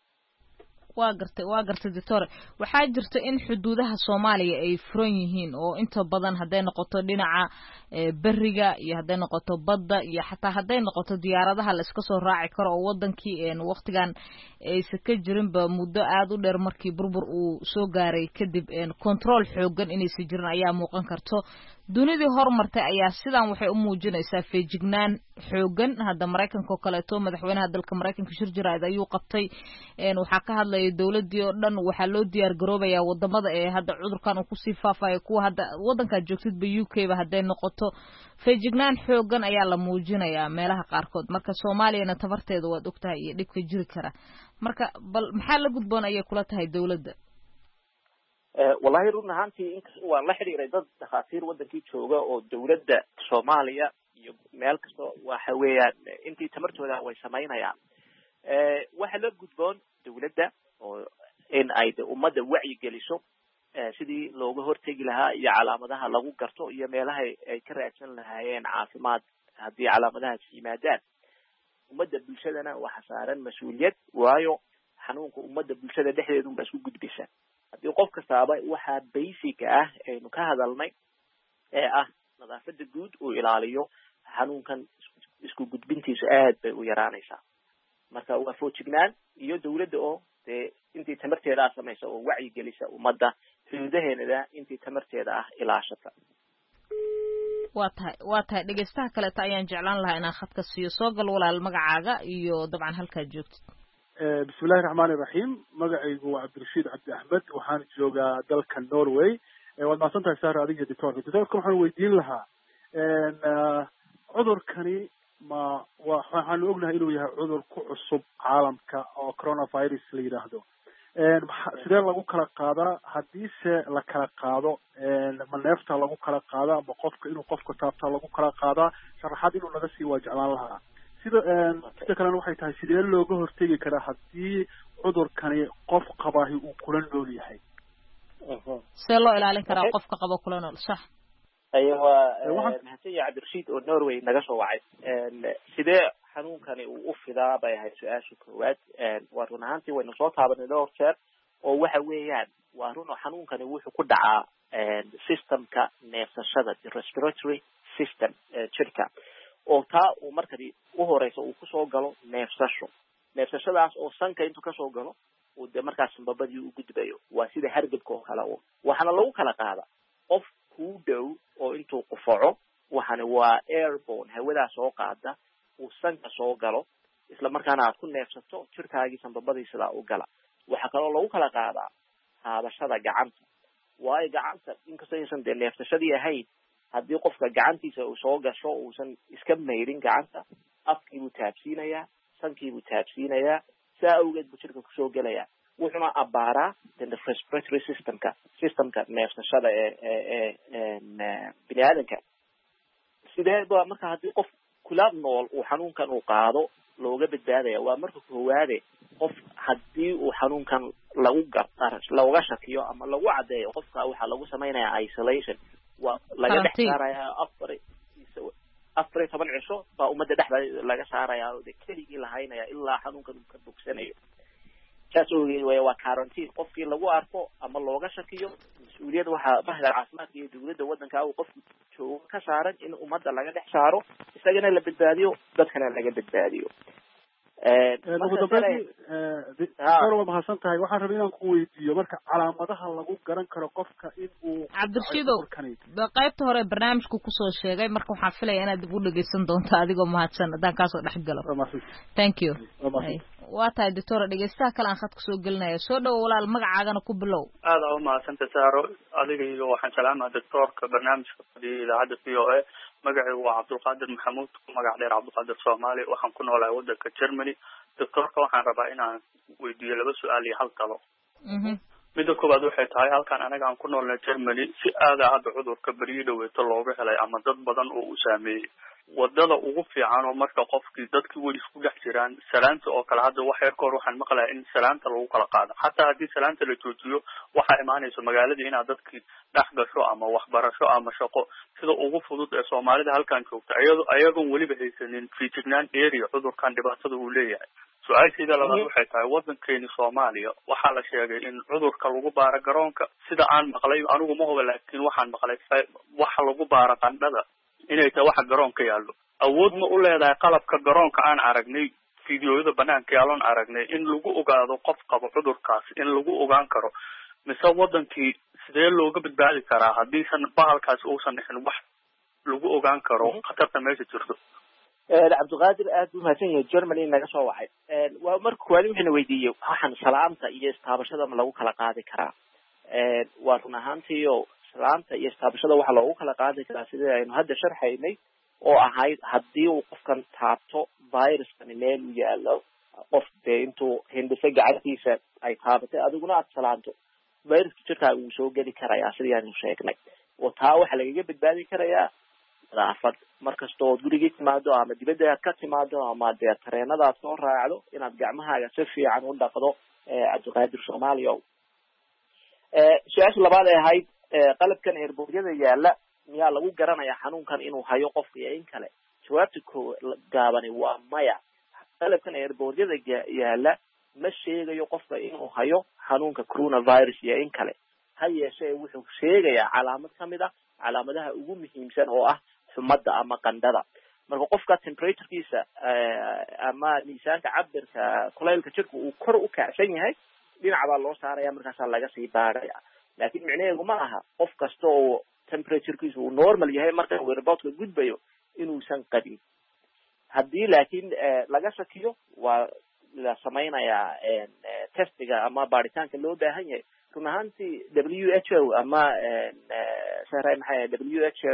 waa gartay doctor waxaa jirta in xuduudaha Soomaaliya ay furan yihiin oo inta badan haday noqoto dhinaca bariga iyo haday noqoto badda iyo xataa haday noqoto diyaaradaha la iska soo raaci karo oo wadankii waqtigan aysan ka jirin ba muddo aad u dheer markii burbur uu soo gaaray kadib control xoogan inaysan jirin ayaa muuqan karto dunidii horumartay ayaa sidan waxay u muujinaysaa feejignaan xoogan hadda Mareykanka oo kale to madaxweynaha dalka Mareykanka shir jiraad ayuu qabtay waxa ka hadlay dawladii oo dhan waxa loo diyaar garoobaya wadamada ee hadda cudurkan uu ku sii faafayo kuwa hadda wadanka joogtid UK ba haday noqoto feejignaan xoogan ayaa la muujinayaa meelaha qaarkood marka Soomaaliyana tabarteedu waa ogtahay iyo dhibka jiri kara marka bal maxaa la gudboon ayay kula tahay dawladda wallahi run ahaantii waan la xiriiray dad dhakhaatiir wadankii jooga oo dawladda Soomaaliya iyo meel kasta waxa weeyaan intii tamartooda way sameynayaan waxa la gudboon dawladda oo in ay ummadda wacyi geliso sidii looga hortagi lahaa iyo calaamadaha lagu garto iyo meelaha ay ka raadsan lahaayeen caafimaad haddii calaamadahaas yimaadaan ummadda bulshadana waxa saaran mas'uuliyad waayo xanuunka ummadda bulshada dhexdeedu baa isku gudbisa haddii qof kastaaba waxa basic ah aynu ka hadalnay ee ah nadaafada guud uu ilaaliyo xanuunkan isku gudbintiisa aad bay u yaraanaysaa marka waa foojignaan iyo dawladda oo dee intii tamarteeda samaysa oo wacyi gelisa ummadda xuduudaheeda intii tamarteeda ilaashata waa tahay dhegeystaha kale ayaan jeclaan lahaa inaan khadka siiyo soo gal walaal magacaaga iyo dabcan halkaa joogtid bismillahi raxmaani raxiim magacaygu waa cabdirashiid cabdi axmed waxaan joogaa dalka Norway waad mahadsan tahay saar adiga doctorka waxaan weydiin lahaa cudurkani waxaanu ognahay inuu yahay cudur ku cusub caalamka oo coronavirus la yiraahdo sidee lagu kala qaadaa hadiise la kala qaado ma neefta lagu kala qaadaa ama qofka inuu qofka taabta lagu kala qaadaa sharaxaad inuu naga sii waa jeclaan lahaa sida kalena waxay tahay sidee looga hortegi karaa haddii cudurkani qof qabahi uu kula nool yahay see loo ilaalin karaa qofka qaba kula nool sax mahadsan yahay cabdirashiid oo Norway naga soo wacay sidee xanuunkani uu u fidaa bay ahayd su-aasha koowaad waa run ahaantii waynu soo taabanay dhowr jeer oo waxa weeyaan waa run oo xanuunkani wuxuu ku dhacaa systemka neefsashada respiratory system jirka oo taa uu markii u horeysa uu kusoo galo neefsashadaas oo sanka intuu kasoo galo uu de markaas sanbabadii u gudbayo waa sida hargabka oo kale waxaana lagu kala qaada qof kuu dhow oo intuu qufaco waxaana waa airborne hawadaa soo qaada uu sanka soo galo isla markaana aad ku neefsato jirkaagii sanbabadii sidaa u gala waxaa kaloo lagu kala qaadaa taabashada gacanta waayo gacanta inkastoo aysan dee neefsashadii ahayn haddii qofka gacantiisa uu soo gasho uusan iska maydhin gacanta afkiibuu taabsiinayaa sankiibuu taabsiinayaa saa awgeed buu jirka kusoo gelayaa wuxuuna abbaaraa respiratory systemka neefsashada ee bini aadanka sidee ba marka haddii qof kula nool uu xanuunkan uu qaado looga badbaadaya waa marka koowaade qof haddii uu xanuunkan looga shakiyo ama lagu caddeeyo qofka waxaa lagu samaynayaa isolation waa laga dhex saarayaa afar iyo toban cisho baa ummadda dhexda laga saarayaa oo de keligii lahaynaya ilaa xanuunkan uu ka bogsanayo saas ogeed waa quarantine qofkii lagu arko ama looga shakiyo mas-uuliyad waxaa bahda caafimaadka iyo dawladda waddanka uu qofku joogo ka saaran in ummadda laga dhex saaro isagana la badbaadiyo dadkana laga badbaadiyo waa mahadsan tahay. waxaan rabay inaan ku weydiiyo marka calaamadaha lagu garan karo qofka in uu cabdirashiidow qaybta hore barnaamijku kusoo sheegay, marka waxaan filaya inaad dib u dhegeysan doonto adigoo mahadsan haddaan kaasoo dhex galo. Thank you. waa tahay doctor, dhegeystaha kale aan khadka soo gelinaya. soo dhawo walaal, magacaagana ku bilow. aad aa umahadsantay saaro, adiga iyo waxaan salaamaha doctorka barnaamijka fadhiya idaacadda VOA. magacaygu waa cabdulqaadir maxamuud, magac dheer cabdulqaadir Soomaali. waxaan ku noolahay wadanka Germany. doctorka waxaan rabaa inaan weydiiyo 2 su'aal iyo 1 talo. midda koowaad waxay tahay, halkan anaga aan ku noolnahay Germany si aad ah hadda cudurka beriyo dhaweeto looga helay ama dad badan oo u saameeyay. wadada ugu fiican oo marka qofkii dadkii weli isku dhex jiraan salaanta oo kale, hadda wax yar ka hor waxaan maqlayaa in salaanta lagu kala qaado. xataa haddii salaanta la joojiyo waxaa imaanaysa magaaladii inaad dadkii dhex gasho ama waxbarasho ama shaqo sida ugu fudud ee Soomaalida halkan joogta ayagoon weliba haysanin feejignaan area cudurkan dhibaatada uu leeyahay. su-aashayda labaad waxay tahay, wadankeeni Soomaaliya waxaa la sheegay in cudurka lagu baaro garoonka, sida aan maqlay anigu ma hubo, laakiin waxaan maqlay waxa lagu baaro qandhada inay tahay waxa garoonka yaallo. awood ma u leedahay qalabka garoonka aan aragnay, fiidiyoyada banaanka yaalloon aragnay, in lagu ogaado qof qabo cudurkaas, in lagu ogaan karo? mise wadankii sidee looga badbaadi karaa haddiisan bahalkaas uusan dhixin wax lagu ogaan karo khatarta meesha jirto? cabdiqaadir aad buu mahadsan yahay. Germany naga soo wacay. waa marka koowaad waxayna weydiiyey waxaan salaamta iyo istaabashada ma lagu kala qaadi karaa? waa run ahaantiio salaamta iyo istaabashada waxa loogu kala qaadi karaa sidii aynu hadda sharxaynay oo ahayd haddii uu qofkan taabto viruskani meel u yaallo, qof dee intuu hindhiso gacantiisa ay taabatay adiguna aad salaamto, viruska jirkaaga wuu soo geli karayaa sidii aanu sheegnay. oo taa waxaa lagaga badbaadi karayaa nadaafad. markasta ood gurigii timaado ama dibadda aad ka timaado ama dee tareenadaad soo raacdo inaad gacmahaaga si fiican u dhaqdo. cabdiqaadir Soomaaliya. su-aasha labaad ay ahayd, qalabkan eerboodyada yaala miyaa lagu garanayaa xanuunkan inuu hayo qofka iyo in kale? jawaabta gaabani waa maya. qalabkan eerboodyada yaala ma sheegayo qofka inuu hayo xanuunka coronavirus iyo in kale. ha yeeshee wuxuu sheegayaa calaamad kamid ah calaamadaha ugu muhiimsan oo ah xumada ama qandhada. marka qofka temperaturekiisa ama miisaanka cabirka kulaylka jirka uu kor u kacsan yahay, dhinac baa loo saaraya, markaasaa laga sii baaraya. laakiin micnaheedu ma aha qof kasta oo temperaturekiisa uu normal yahay marka uu reportka gudbayo inuusan qabin. haddii laakiin laga shakiyo waa la samaynayaa testiga ama baaritaanka loo baahan yahay. run ahaantii WHO ama WHO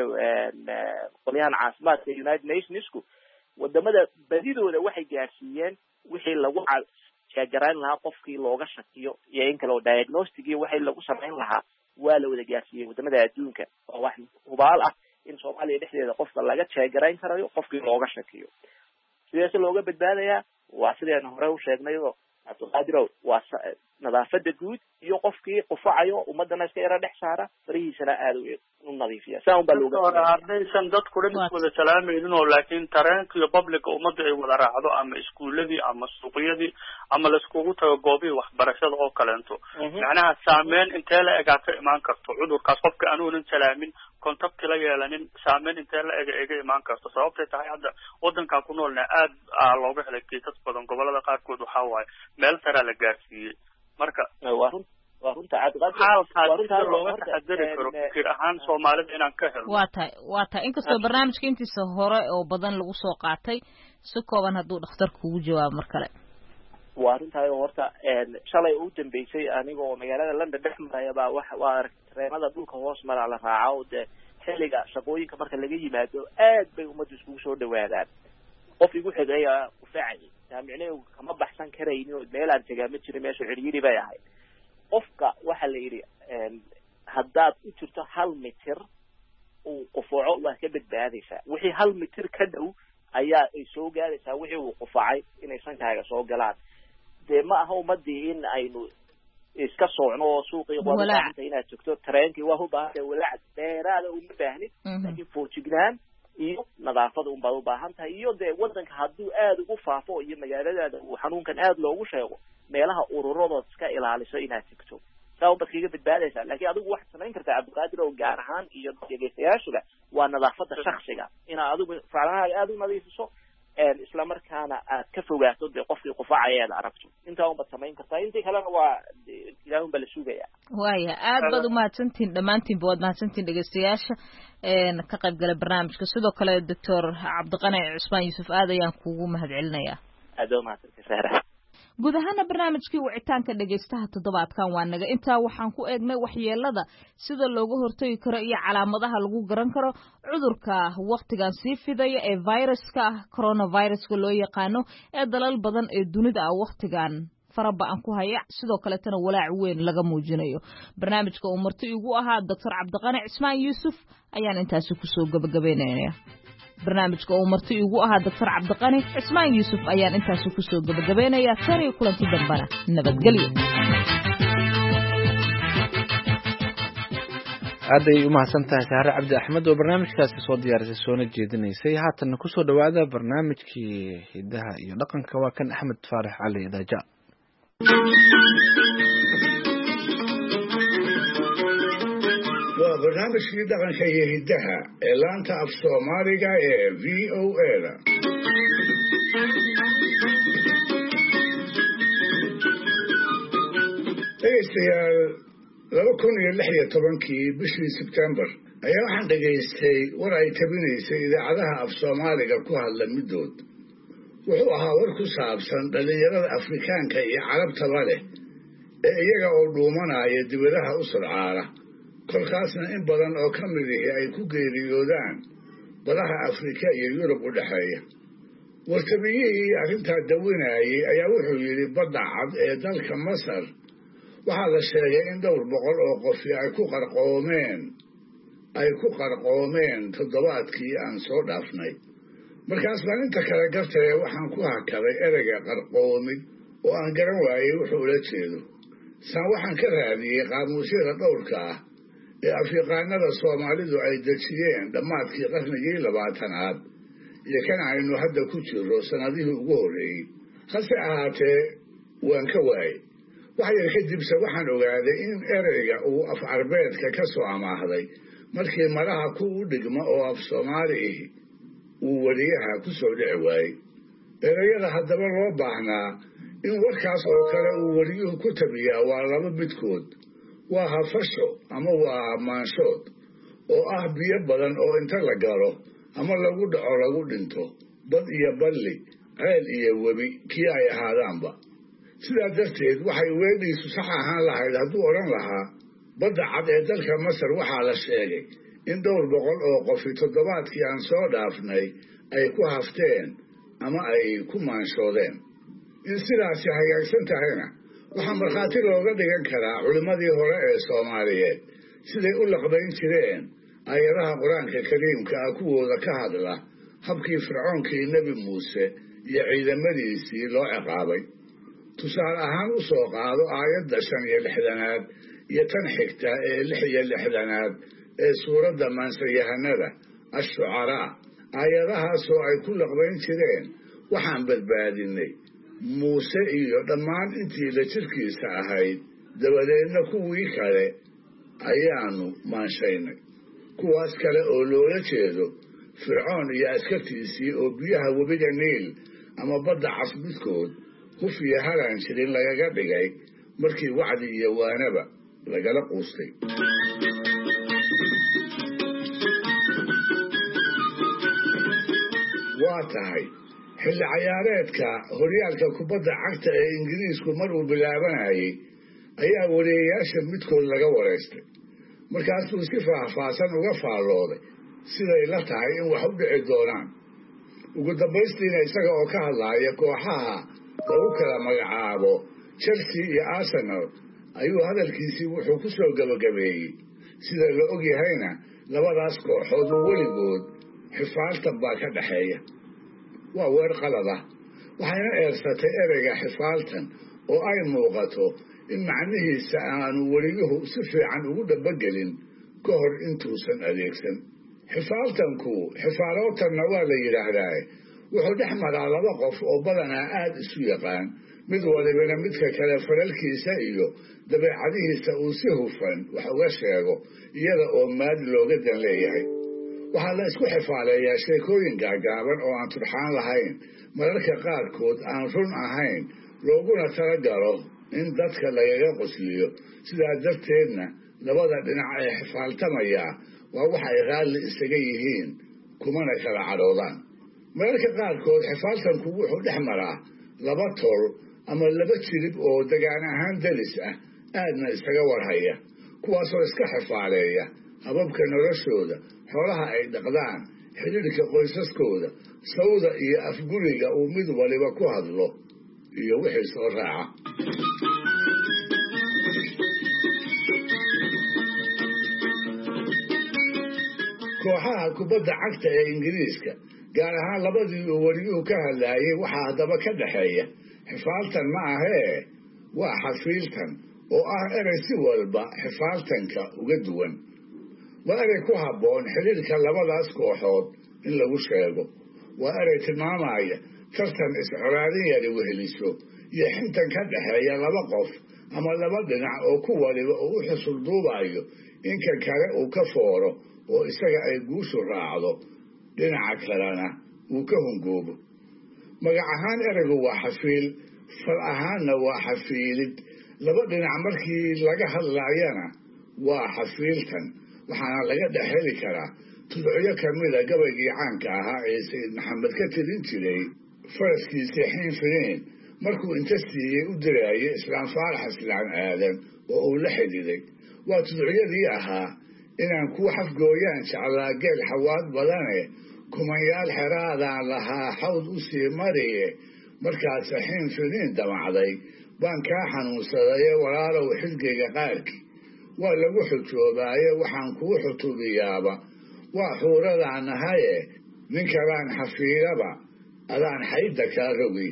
qolyahan caafimaadka United Nationsku wadamada badidooda waxay gaarsiiyeen wixii lagu jeegarayn lahaa qofkii looga shakiyo iyo in kale oo diagnostic iyo waxay lagu samayn lahaa waa la wada gaarsiiyey wadamada adduunka. oo wax hubaal ah in Soomaaliya dhexdeeda qofka laga jeegarayn karayo qofkii looga shakiyo. sidaas looga badbaadayaa waa sidaan hore u sheegnay oo cabdiqaadir waa nadaafada guud iyo qofkii qufacayo ummadana iska yara dhex saara farihiisana aad u nadiifiya. saan baa looga haddaysan dadku dhan wada salaamaynin oo laakiin tareenka iyo public ummadda ay wada raacdo ama iskuuladii ama suuqyadii ama la iskugu tago goobihii waxbarashada oo kaleento, macnaha saameyn intee la egaa ka imaan karto cudurkaas qofka anuunan salaamin contact la yeelanin, saameyn intee la ega imaan karto? sababtay tahay hadda wadankaa ku noolna aad looga helay kiisas badan, gobolada qaarkood waxaa waaye meel taraa la gaarsiiyey. marka waa runta xaalkaas looga taxadari karo fikir ahaan Soomaalida inaan ka helno. waa tahay inkastoo barnaamijka intiisa hore oo badan lagu soo qaatay, si kooban hadduu dhakhtarku ugu jawaabo mar kale. waa runtahay oo horta shalay u dambeysay anigoo magaalada London dhex maraya baa waa tareenada dhulka hoos mara la raaco oo dee xilliga shaqooyinka marka laga yimaado aad bay ummaddu iskugu soo dhawaadaan. qof igu xigaya qufaacay micnaheedu kama baxsan karaynin oo meel aan tagaama jirin, meesha ciriyiri bay ahayd. qofka waxa la yidhi haddaad u jirto 1 mitir uu qufaco waa ka badbaadaysaa. wixii 1 mitir ka dhow ayaa ay soo gaaraysaa wixii uu qufacay inay sankaaga soo galaan. dee ma aha ummadii in aynu iska soocno oo suuqii qodaanta inaad joogto tareenkii waa u baahan walaac dheeraada uma baahnid, laakiin foojignaan iyo nadaafada un baad u baahan tahay. iyo dee wadanka hadduu aada ugu faafo iyo magaaladaada uu xanuunkan aada loogu sheego, meelaha ururadood iska ilaaliso inaad tegto, saa unbaad kaga badbaadaysaa. laakiin adigu waxaad samayn kartaa cabdiqaadir oo gaar ahaan iyo dhegeystayaashuga waa nadaafada shaksiga, inaad adigu faclahaaga aada u nadiifiso, isla markaana aad ka fogaato dee qofkii qufacaya aad aragto intaa unbaad samayn kartaa intii kalena waa ilaahay unbaa la sugaya waaya aad baad umahadsantihin dhammaantiinba waad mahadsantihin dhegeystayaasha ka qayb gala barnaamijka sidoo kale doctor cabdiqani cusmaan yuusuf aad ayaan kuugu mahadcelinayaa aad waa mahadsantihin Sahra guud ahaana barnaamijkii wicitaanka dhegeystaha toddobaadkan waa naga intaa waxaan ku eegnay waxyeelada sida looga hortagi karo iyo calaamadaha lagu garan karo cudurka waqtigan sii fidaya ee viruska coronaviruska loo yaqaano ee dalal badan ee dunida ah waqtigan faraba'an ku haya sidoo kaleetana walaac weyn laga muujinayo barnaamijka uu marti igu ahaa doctor cabdiqani cismaan yuusuf ayaan intaasi kusoo gabagabeynaya barnaamijka uu marti igu ahaa doctor cabdiqani cismaan yuusuf ayaan intaasi kusoo gabagabeynaya tan iyo kulanti dambana nabadgelyo aaday u mahadsantahay Sahra Cabdi Axmed oo barnaamijkaasi soo diyaarisay soona jeedinaysay haatan ku soo dhawaada barnaamijkii hidaha iyo dhaqanka waa kan Axmed Faarax Cali Daja waa barnaamijkii dhaqanka iyo hidaha ee laanta af Soomaaliga ee VOA dhegeystayaal 2016 bishii Sebtembar ayaa waxaan dhegaystay war ay tabinaysay idaacadaha af Soomaaliga ku hadla midood wuxuu ahaa war ku saabsan dhalinyarada Afrikaanka iyo Carabtaba leh ee iyaga oo dhuumanaya dibadaha u socdaala kolkaasna in badan oo ka mid ah ay ku geeriyoodaan badaha Afrika iyo Yurub u dhaxeeya wartabiyihii arrintaa dawinayay ayaa wuxuu yidhi badda cad ee dalka Masar waxaa la sheegay in dhowr boqol oo qof ay ku qarqoomeen toddobaadkii aan soo dhaafnay markaas baan inta kale gartay waxaan ku hakaday ereyga qarqoomid oo aan garan waayay wuxuu ula jeedo saan waxaan ka raadiyey qaamuusyada dhowrka ah ee Afrikaanada Soomaalidu ay dejiyeen dhammaadkii qarnigii 20aad iyo kan aynu hadda ku jirro sanadihii ugu horeeyay hase ahaatee waan ka waayay waxay kadibse waxaan ogaaday in ereyga uu af Carbeedka ka soo amaahday markii maraha ku u dhigma oo af Soomaali uu wariyaha ku soo dhici waayay ereyada haddaba loo baahnaa in warkaas oo kale uu wariyuhu ku tabiyaa waa laba midkood waa hafasho ama waa maanshood oo ah biyo badan oo inta la galo ama lagu dhaco lagu dhinto bad iyo balli ceel iyo webi kii ay ahaadaanba sidaa darteed waxay weedhiisu sax ahaan lahayd hadduu odhan lahaa badda cad ee dalka Masar waxaa la sheegay in dhowr boqol oo qofi toddobaadkii aan soo dhaafnay ay ku hafteen ama ay ku maanshoodeen in sidaasi hagaagsan tahayna waxaa markhaati looga dhigan karaa culimmadii hore ee Soomaaliyeed siday u laqbayn jireen aayadaha qur-aanka kariimka ah kuwooda ka hadla habkii fircoonkii nebi muuse iyo ciidamadiisii loo ciqaabay tusaale ahaan u soo qaado aayadda 65aad iyo tan xigta ee 66aad ee suuradda maansayahanada ash-shucaraa aayadahaasoo ay ku laqbayn jireen waxaan badbaadinay muuse iyo dhammaan intii la jirkiisa ahayd dabadeedna kuwii kale ayaanu maanshaynay kuwaas kale oo loola jeedo fircoon iyo askartiisii oo biyaha webiga niil ama badda cas midkood huf iyo halaan jirin lagaga dhigay markii wacdi iyo waanaba lagala quustay waa tahay xilli ciyaareedka horyaalka kubadda cagta ee Ingiriisku mar uu bilaabanayay ayaa wareeyaasha midkood laga wareystay markaasuu si faahfaahsan uga faallooday siday la tahay in wax u dhici doonaan ugu dambaystiina isaga oo ka hadlaaya kooxaha lagu kala magacaabo Chelsea iyo Arsenal ayuu hadalkiisii wuxuu ku soo gabagabeeyey sida la og yahayna labadaas kooxood weligood xifaaltan baa ka dhaxeeya waa weer qalad ah waxayna eersatay ereyga xifaaltan oo ay muuqato in macnihiisa aanu weliguhu si fiican ugu dhabagelin ka hor intuusan adeegsan xifaaltanku xifaalootanna waa la yidhaahdaa wuxuu dhex maraa laba qof oo badanaa aad isu yaqaan mid walibana midka kale faralkiisa iyo dabeecadihiisa uu si hufan wax uga sheego iyada oo maad looga dan leeyahay waxaa la isku xifaaleeyaa sheekooyin gaagaaban oo aan turxaan lahayn mararka qaarkood aan run ahayn looguna talagalo in dadka lagaga qosliyo sidaa darteedna labada dhinac ee xifaaltamayaa waa wax ay raalli isaga yihiin kumana kala cadhoodaan mararka qaarkood xifaaltanku wuxuu dhex maraa laba tol ama laba jilib oo degaan ahaan dalis ah aadna isaga warhaya kuwaasoo iska xifaaleeya hababka noloshooda xoolaha ay dhaqdaan xidhiidhka qoysaskooda sawda iyo afguriga uu mid waliba ku hadlo iyo wixii soo raaca kooxaha kubadda cagta ee ingiriiska gaar ahaan labadii uu weliyuhu ka hadlaayay waxaa haddaba ka dhaxeeya xifaaltan ma ahee waa xafiiltan oo ah erey si walba xifaaltanka uga duwan waa erey ku habboon xidhiidhka labadaas kooxood in lagu sheego waa erey tilmaamaya tartan iscolaadin yari weheliso iyo xintan ka dhexeeya laba qof ama laba dhinac oo ku waliba uu u xusul duubayo inka kale uu ka fooro oo isaga ay guushu raacdo dhinaca kalena uu ka hungoobo magac ahaan ereygu waa xafiil fal ahaanna waa xafiilid laba dhinac markii laga hadlaayana waa xafiiltan waxaana laga dhex heli karaa tudcyo kamida gabaygii caanka ahaa ee sayid maxamed ka tirin jiray faraskiisii xiin finiin markuu inta siiyey u diraayay islaam faarax islaan aadan oo uu la xidhiiday waa tudcyadii ahaa inaan kuu xafgooyaan jeclaa geel xawaad badane kumanyaal xeraadaan lahaa xawd u sii mariye markaase xiin finiin damacday baan kaa xanuunsadaye walaalow xilgayga qaarkii waa lagu xujoobaaye waxaan kuu xutubiyaaba waa xuuradaan nahaye nin kalaan xafiilaba adaan xaydda kaa rogi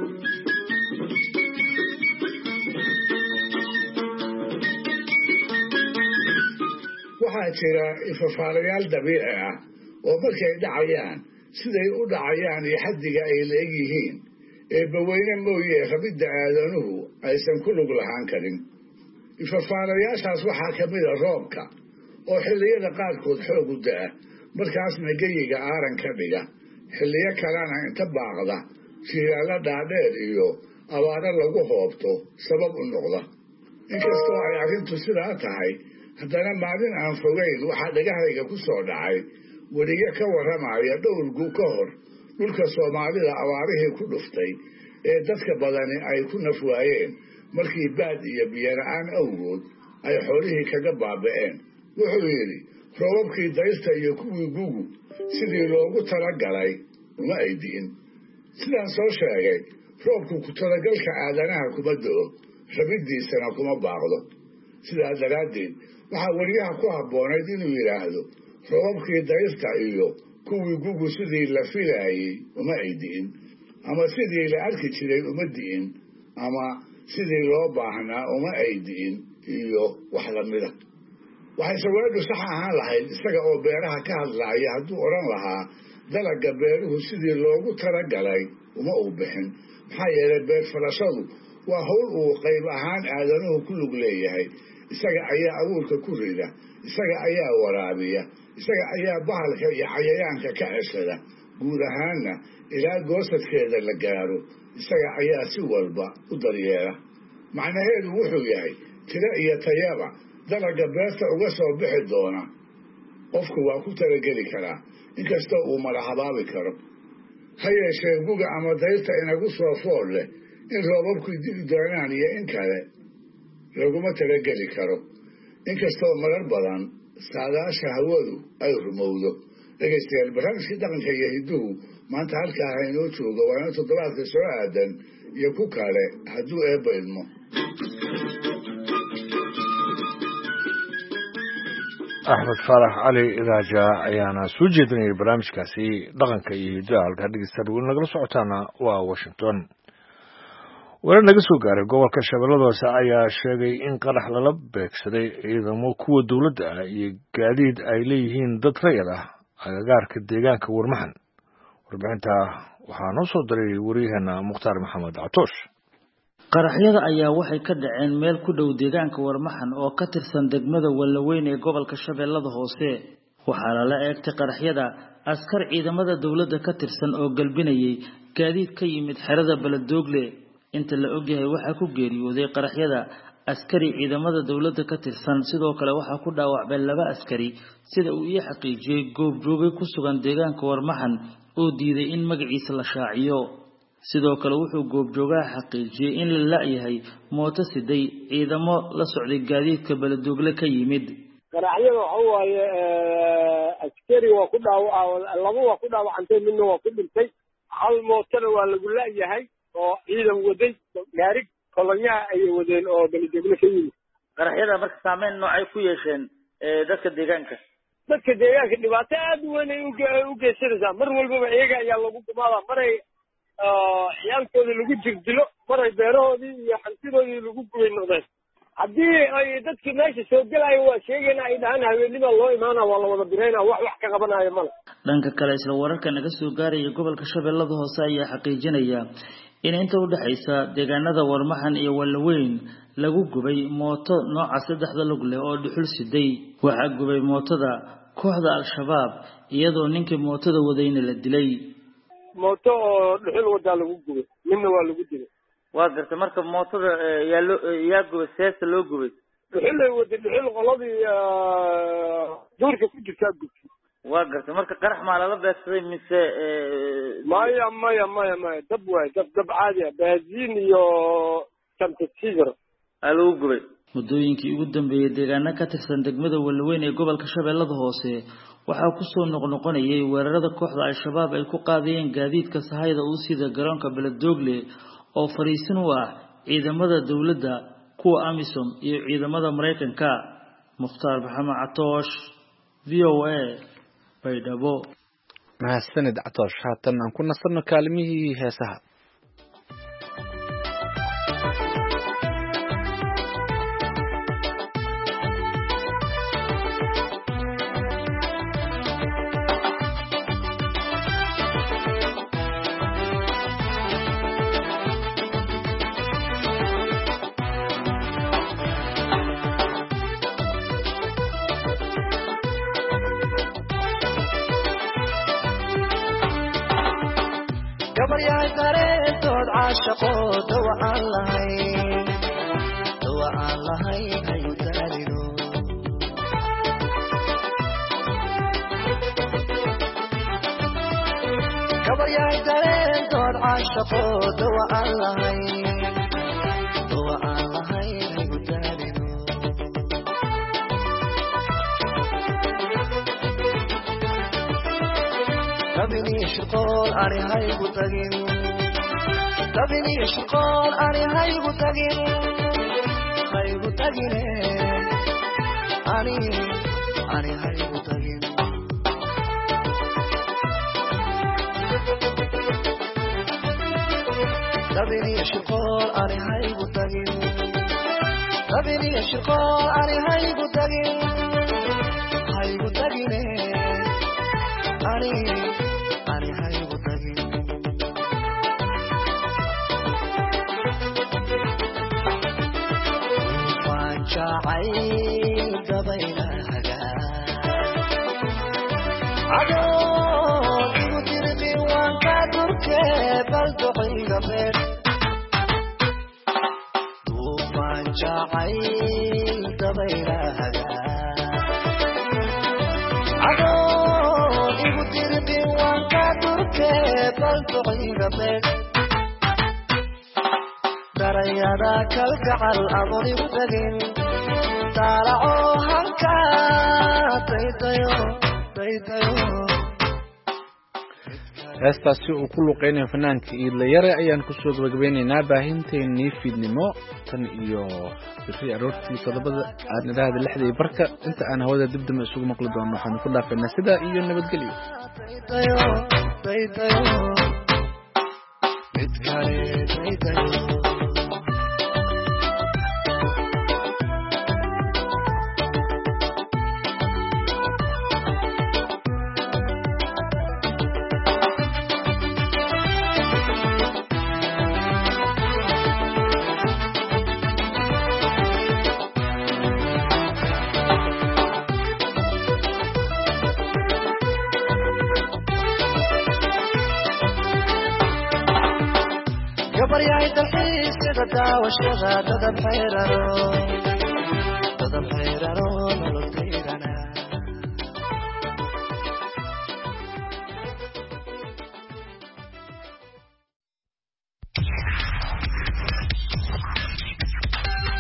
waxaa jira ifafaalayaal dabiici ah oo markay dhacayaan siday u dhacayaan iyo xaddiga ay leegyihiin eebbaweyne mooye rabidda aadanuhu aysan ku lug lahaan karin ifafaalayaashaas waxaa ka mida roobka oo xilliyada qaarkood xoog u da-a markaasna geyiga aaran ka dhiga xilliyo kalena inta baaqda jiiraalla dhaadheer iyo abaaro lagu hoobto sabab u noqda inkastoo ay arrintu sidaa tahay haddana maalin aan fogayn waxaa dhagahayga ku soo dhacay weliyo ka warramaya dhowr gu ka hor dhulka soomaalida abaarihii ku dhuftay ee dadka badani ay ku naf waayeen markii baad iyo biyola-aan awgood ay xoolihii kaga baaba'een wuxuu yidhi roobabkii dayrta iyo kuwii gugu sidii loogu talagalay uma ay di'in sidaan soo sheegay roobku ku talagalka aadanaha kuma do-o rabiddiisana kuma baaqdo sidaa daraaddeed waxaa weliyaha ku habboonayd inuu yidhaahdo roobabkii dayrta iyo kuwii gugu sidii la filaayey uma ay di'in ama sidii la arki jiray uma di'in ama sidii loo baahnaa uma ay di'in iyo wax lamida waxay sawaadu sax ahaan lahayd isaga oo beeraha ka hadlaaya hadduu odhan lahaa dalagga beeruhu sidii loogu talagalay uma uu bixin maxaa yeelay beer falashadu waa hawl uu qayb ahaan aadanuhu ku lug leeyahay isaga ayaa abuurka ku rida isaga ayaa waraabiya isaga ayaa bahalka iyo cayayaanka ka ceshada guud ahaanna ilaa goosadkeeda la gaaro isaga ayaa si walba u daryeela macnaheedu wuxuu yahay tiro iyo tayaba dalagga beerta uga soo bixi doona qofku waa ku talageli karaa inkastoo uu mala habaabi karo ha yeeshee guga ama dayrta inagu soo fool leh in roobabku di'i doonaan iyo in kale laguma talageli karo inkastoo marar badan saadaasha hawadu ay rumowdo dhegaystayaal barnaamijkii dhaqanka iyo hidduhu maanta halkaa haynoo jooga waa ina toddobaadka soo aadan iyo ku kale hadduu eebba idmo axmed faarax cali idaaja ayaana soo jeedinayay barnaamijkaasi dhaqanka iyo hiddaha halkaa dhegeystayaal weli nagala socotaana waa washington warar naga soo gaaray gobolka shabeellada hoose ayaa sheegay in qarax lala beegsaday ciidamo kuwa dowladda ah iyo gaadiid ay leeyihiin dad rayid ah agagaarka deegaanka warmaxan warbixinta waxaa noo soo diray waryaheena mukhtaar maxamed catoosh qaraxyada ayaa waxay ka dhaceen meel ku dhow deegaanka warmaxan oo ka tirsan degmada Wallaweyn ee gobolka Shabeellada Hoose waxaa lala eegtay qaraxyada askar ciidamada dowladda ka tirsan oo galbinayay gaadiid ka yimid xerada Beledoogle. inta la ogyahay waxaa ku geeriyooday qaraxyada askari ciidamada dowladda ka tirsan, sidoo kale waxaa ku dhaawacmay 2 askari sida uu ii xaqiijiyay goobjooge ku sugan deegaanka Warmaxan oo diiday in magaciisa la shaaciyo. sidoo kale wuxuu goobjoogaha xaqiijiyay in la laayahay mooto siday ciidamo la socday gaadiidka Beledoogle ka yimid. qaraxyada waxa waaye askari waa ku laba waa ku dhaawacantay, midna waa ku dhintay. hal mootona waa lagu laayahay oo ciidan waday gaarig kolonyaha ay wadeen oo Beledoogle ka yimid. qaraxyada marka saameyn noocay ku yeesheen dadka deegaanka dhibaato aad u weyn ay u geysanaysaa. mar walbaba iyaga ayaa lagu gumaadaa, maray ciyaalkoodii lagu jirdilo, maray beerahoodii iyo hantidoodii lagu gubay noqdeen. haddii ay dadkii meesha soo gelayo waa sheegayna ay dhahaan haweenima loo imaana waa la wada birayna wax ka qabanayo male. dhanka kale isla wararka naga soo gaaraya gobolka Shabeellada Hoose ayaa xaqiijinaya in inta u dhaxaysa deegaanada Warmaxan iyo Walaweyn lagu gubay mooto nooca 3 lug leh oo dhuxul siday. waxaa gubay mootada kooxda Al-Shabaab iyadoo ninkii mootada wadayna la dilay. mooto oo dhuxul wada lagu gubay, midna waa lagu dilay. waa gartay marka mootada yaa gubay seesta loo gubay dhuxul qoladii duurka ku jirta gubtay. waa gartay marka qarax ma lala beegsaday mise maya dab waay dab caadi ah, baaziin iyo tamtasigar lagu gubay. muddooyinkii ugu dambeeyay deegaano ka tirsan degmada Walaweyn ee gobolka Shabeellada Hoose waxaa ku soo noqnoqonayay weerarada kooxda Al-Shabaab ay ku qaadeen gaadiidka sahayda u sida garoonka Beledoogle oo fariisin u ah ciidamada dowladda, kuwa AMISOM iyo ciidamada Mareykanka. Mukhtaar Maxamed Catoosh, VOA, Baydhabo. mahadsanid Catoosh. haatan aan ku nasarno kaalmihii heesaha. heestaasi uu ku luqeynay fanaanka Iidla Yare ayaan ku soo gabagabeynaynaa baahinteennii fiidnimo tan iyo bixi aroortii 7 aad nadaada 6 barka inta aan hawada dibdama isugu maqli doono waxaan ku dhaafeynaa sida iyo nabadgelyo. tahay dalxiis sida daawashada dadab xeyraro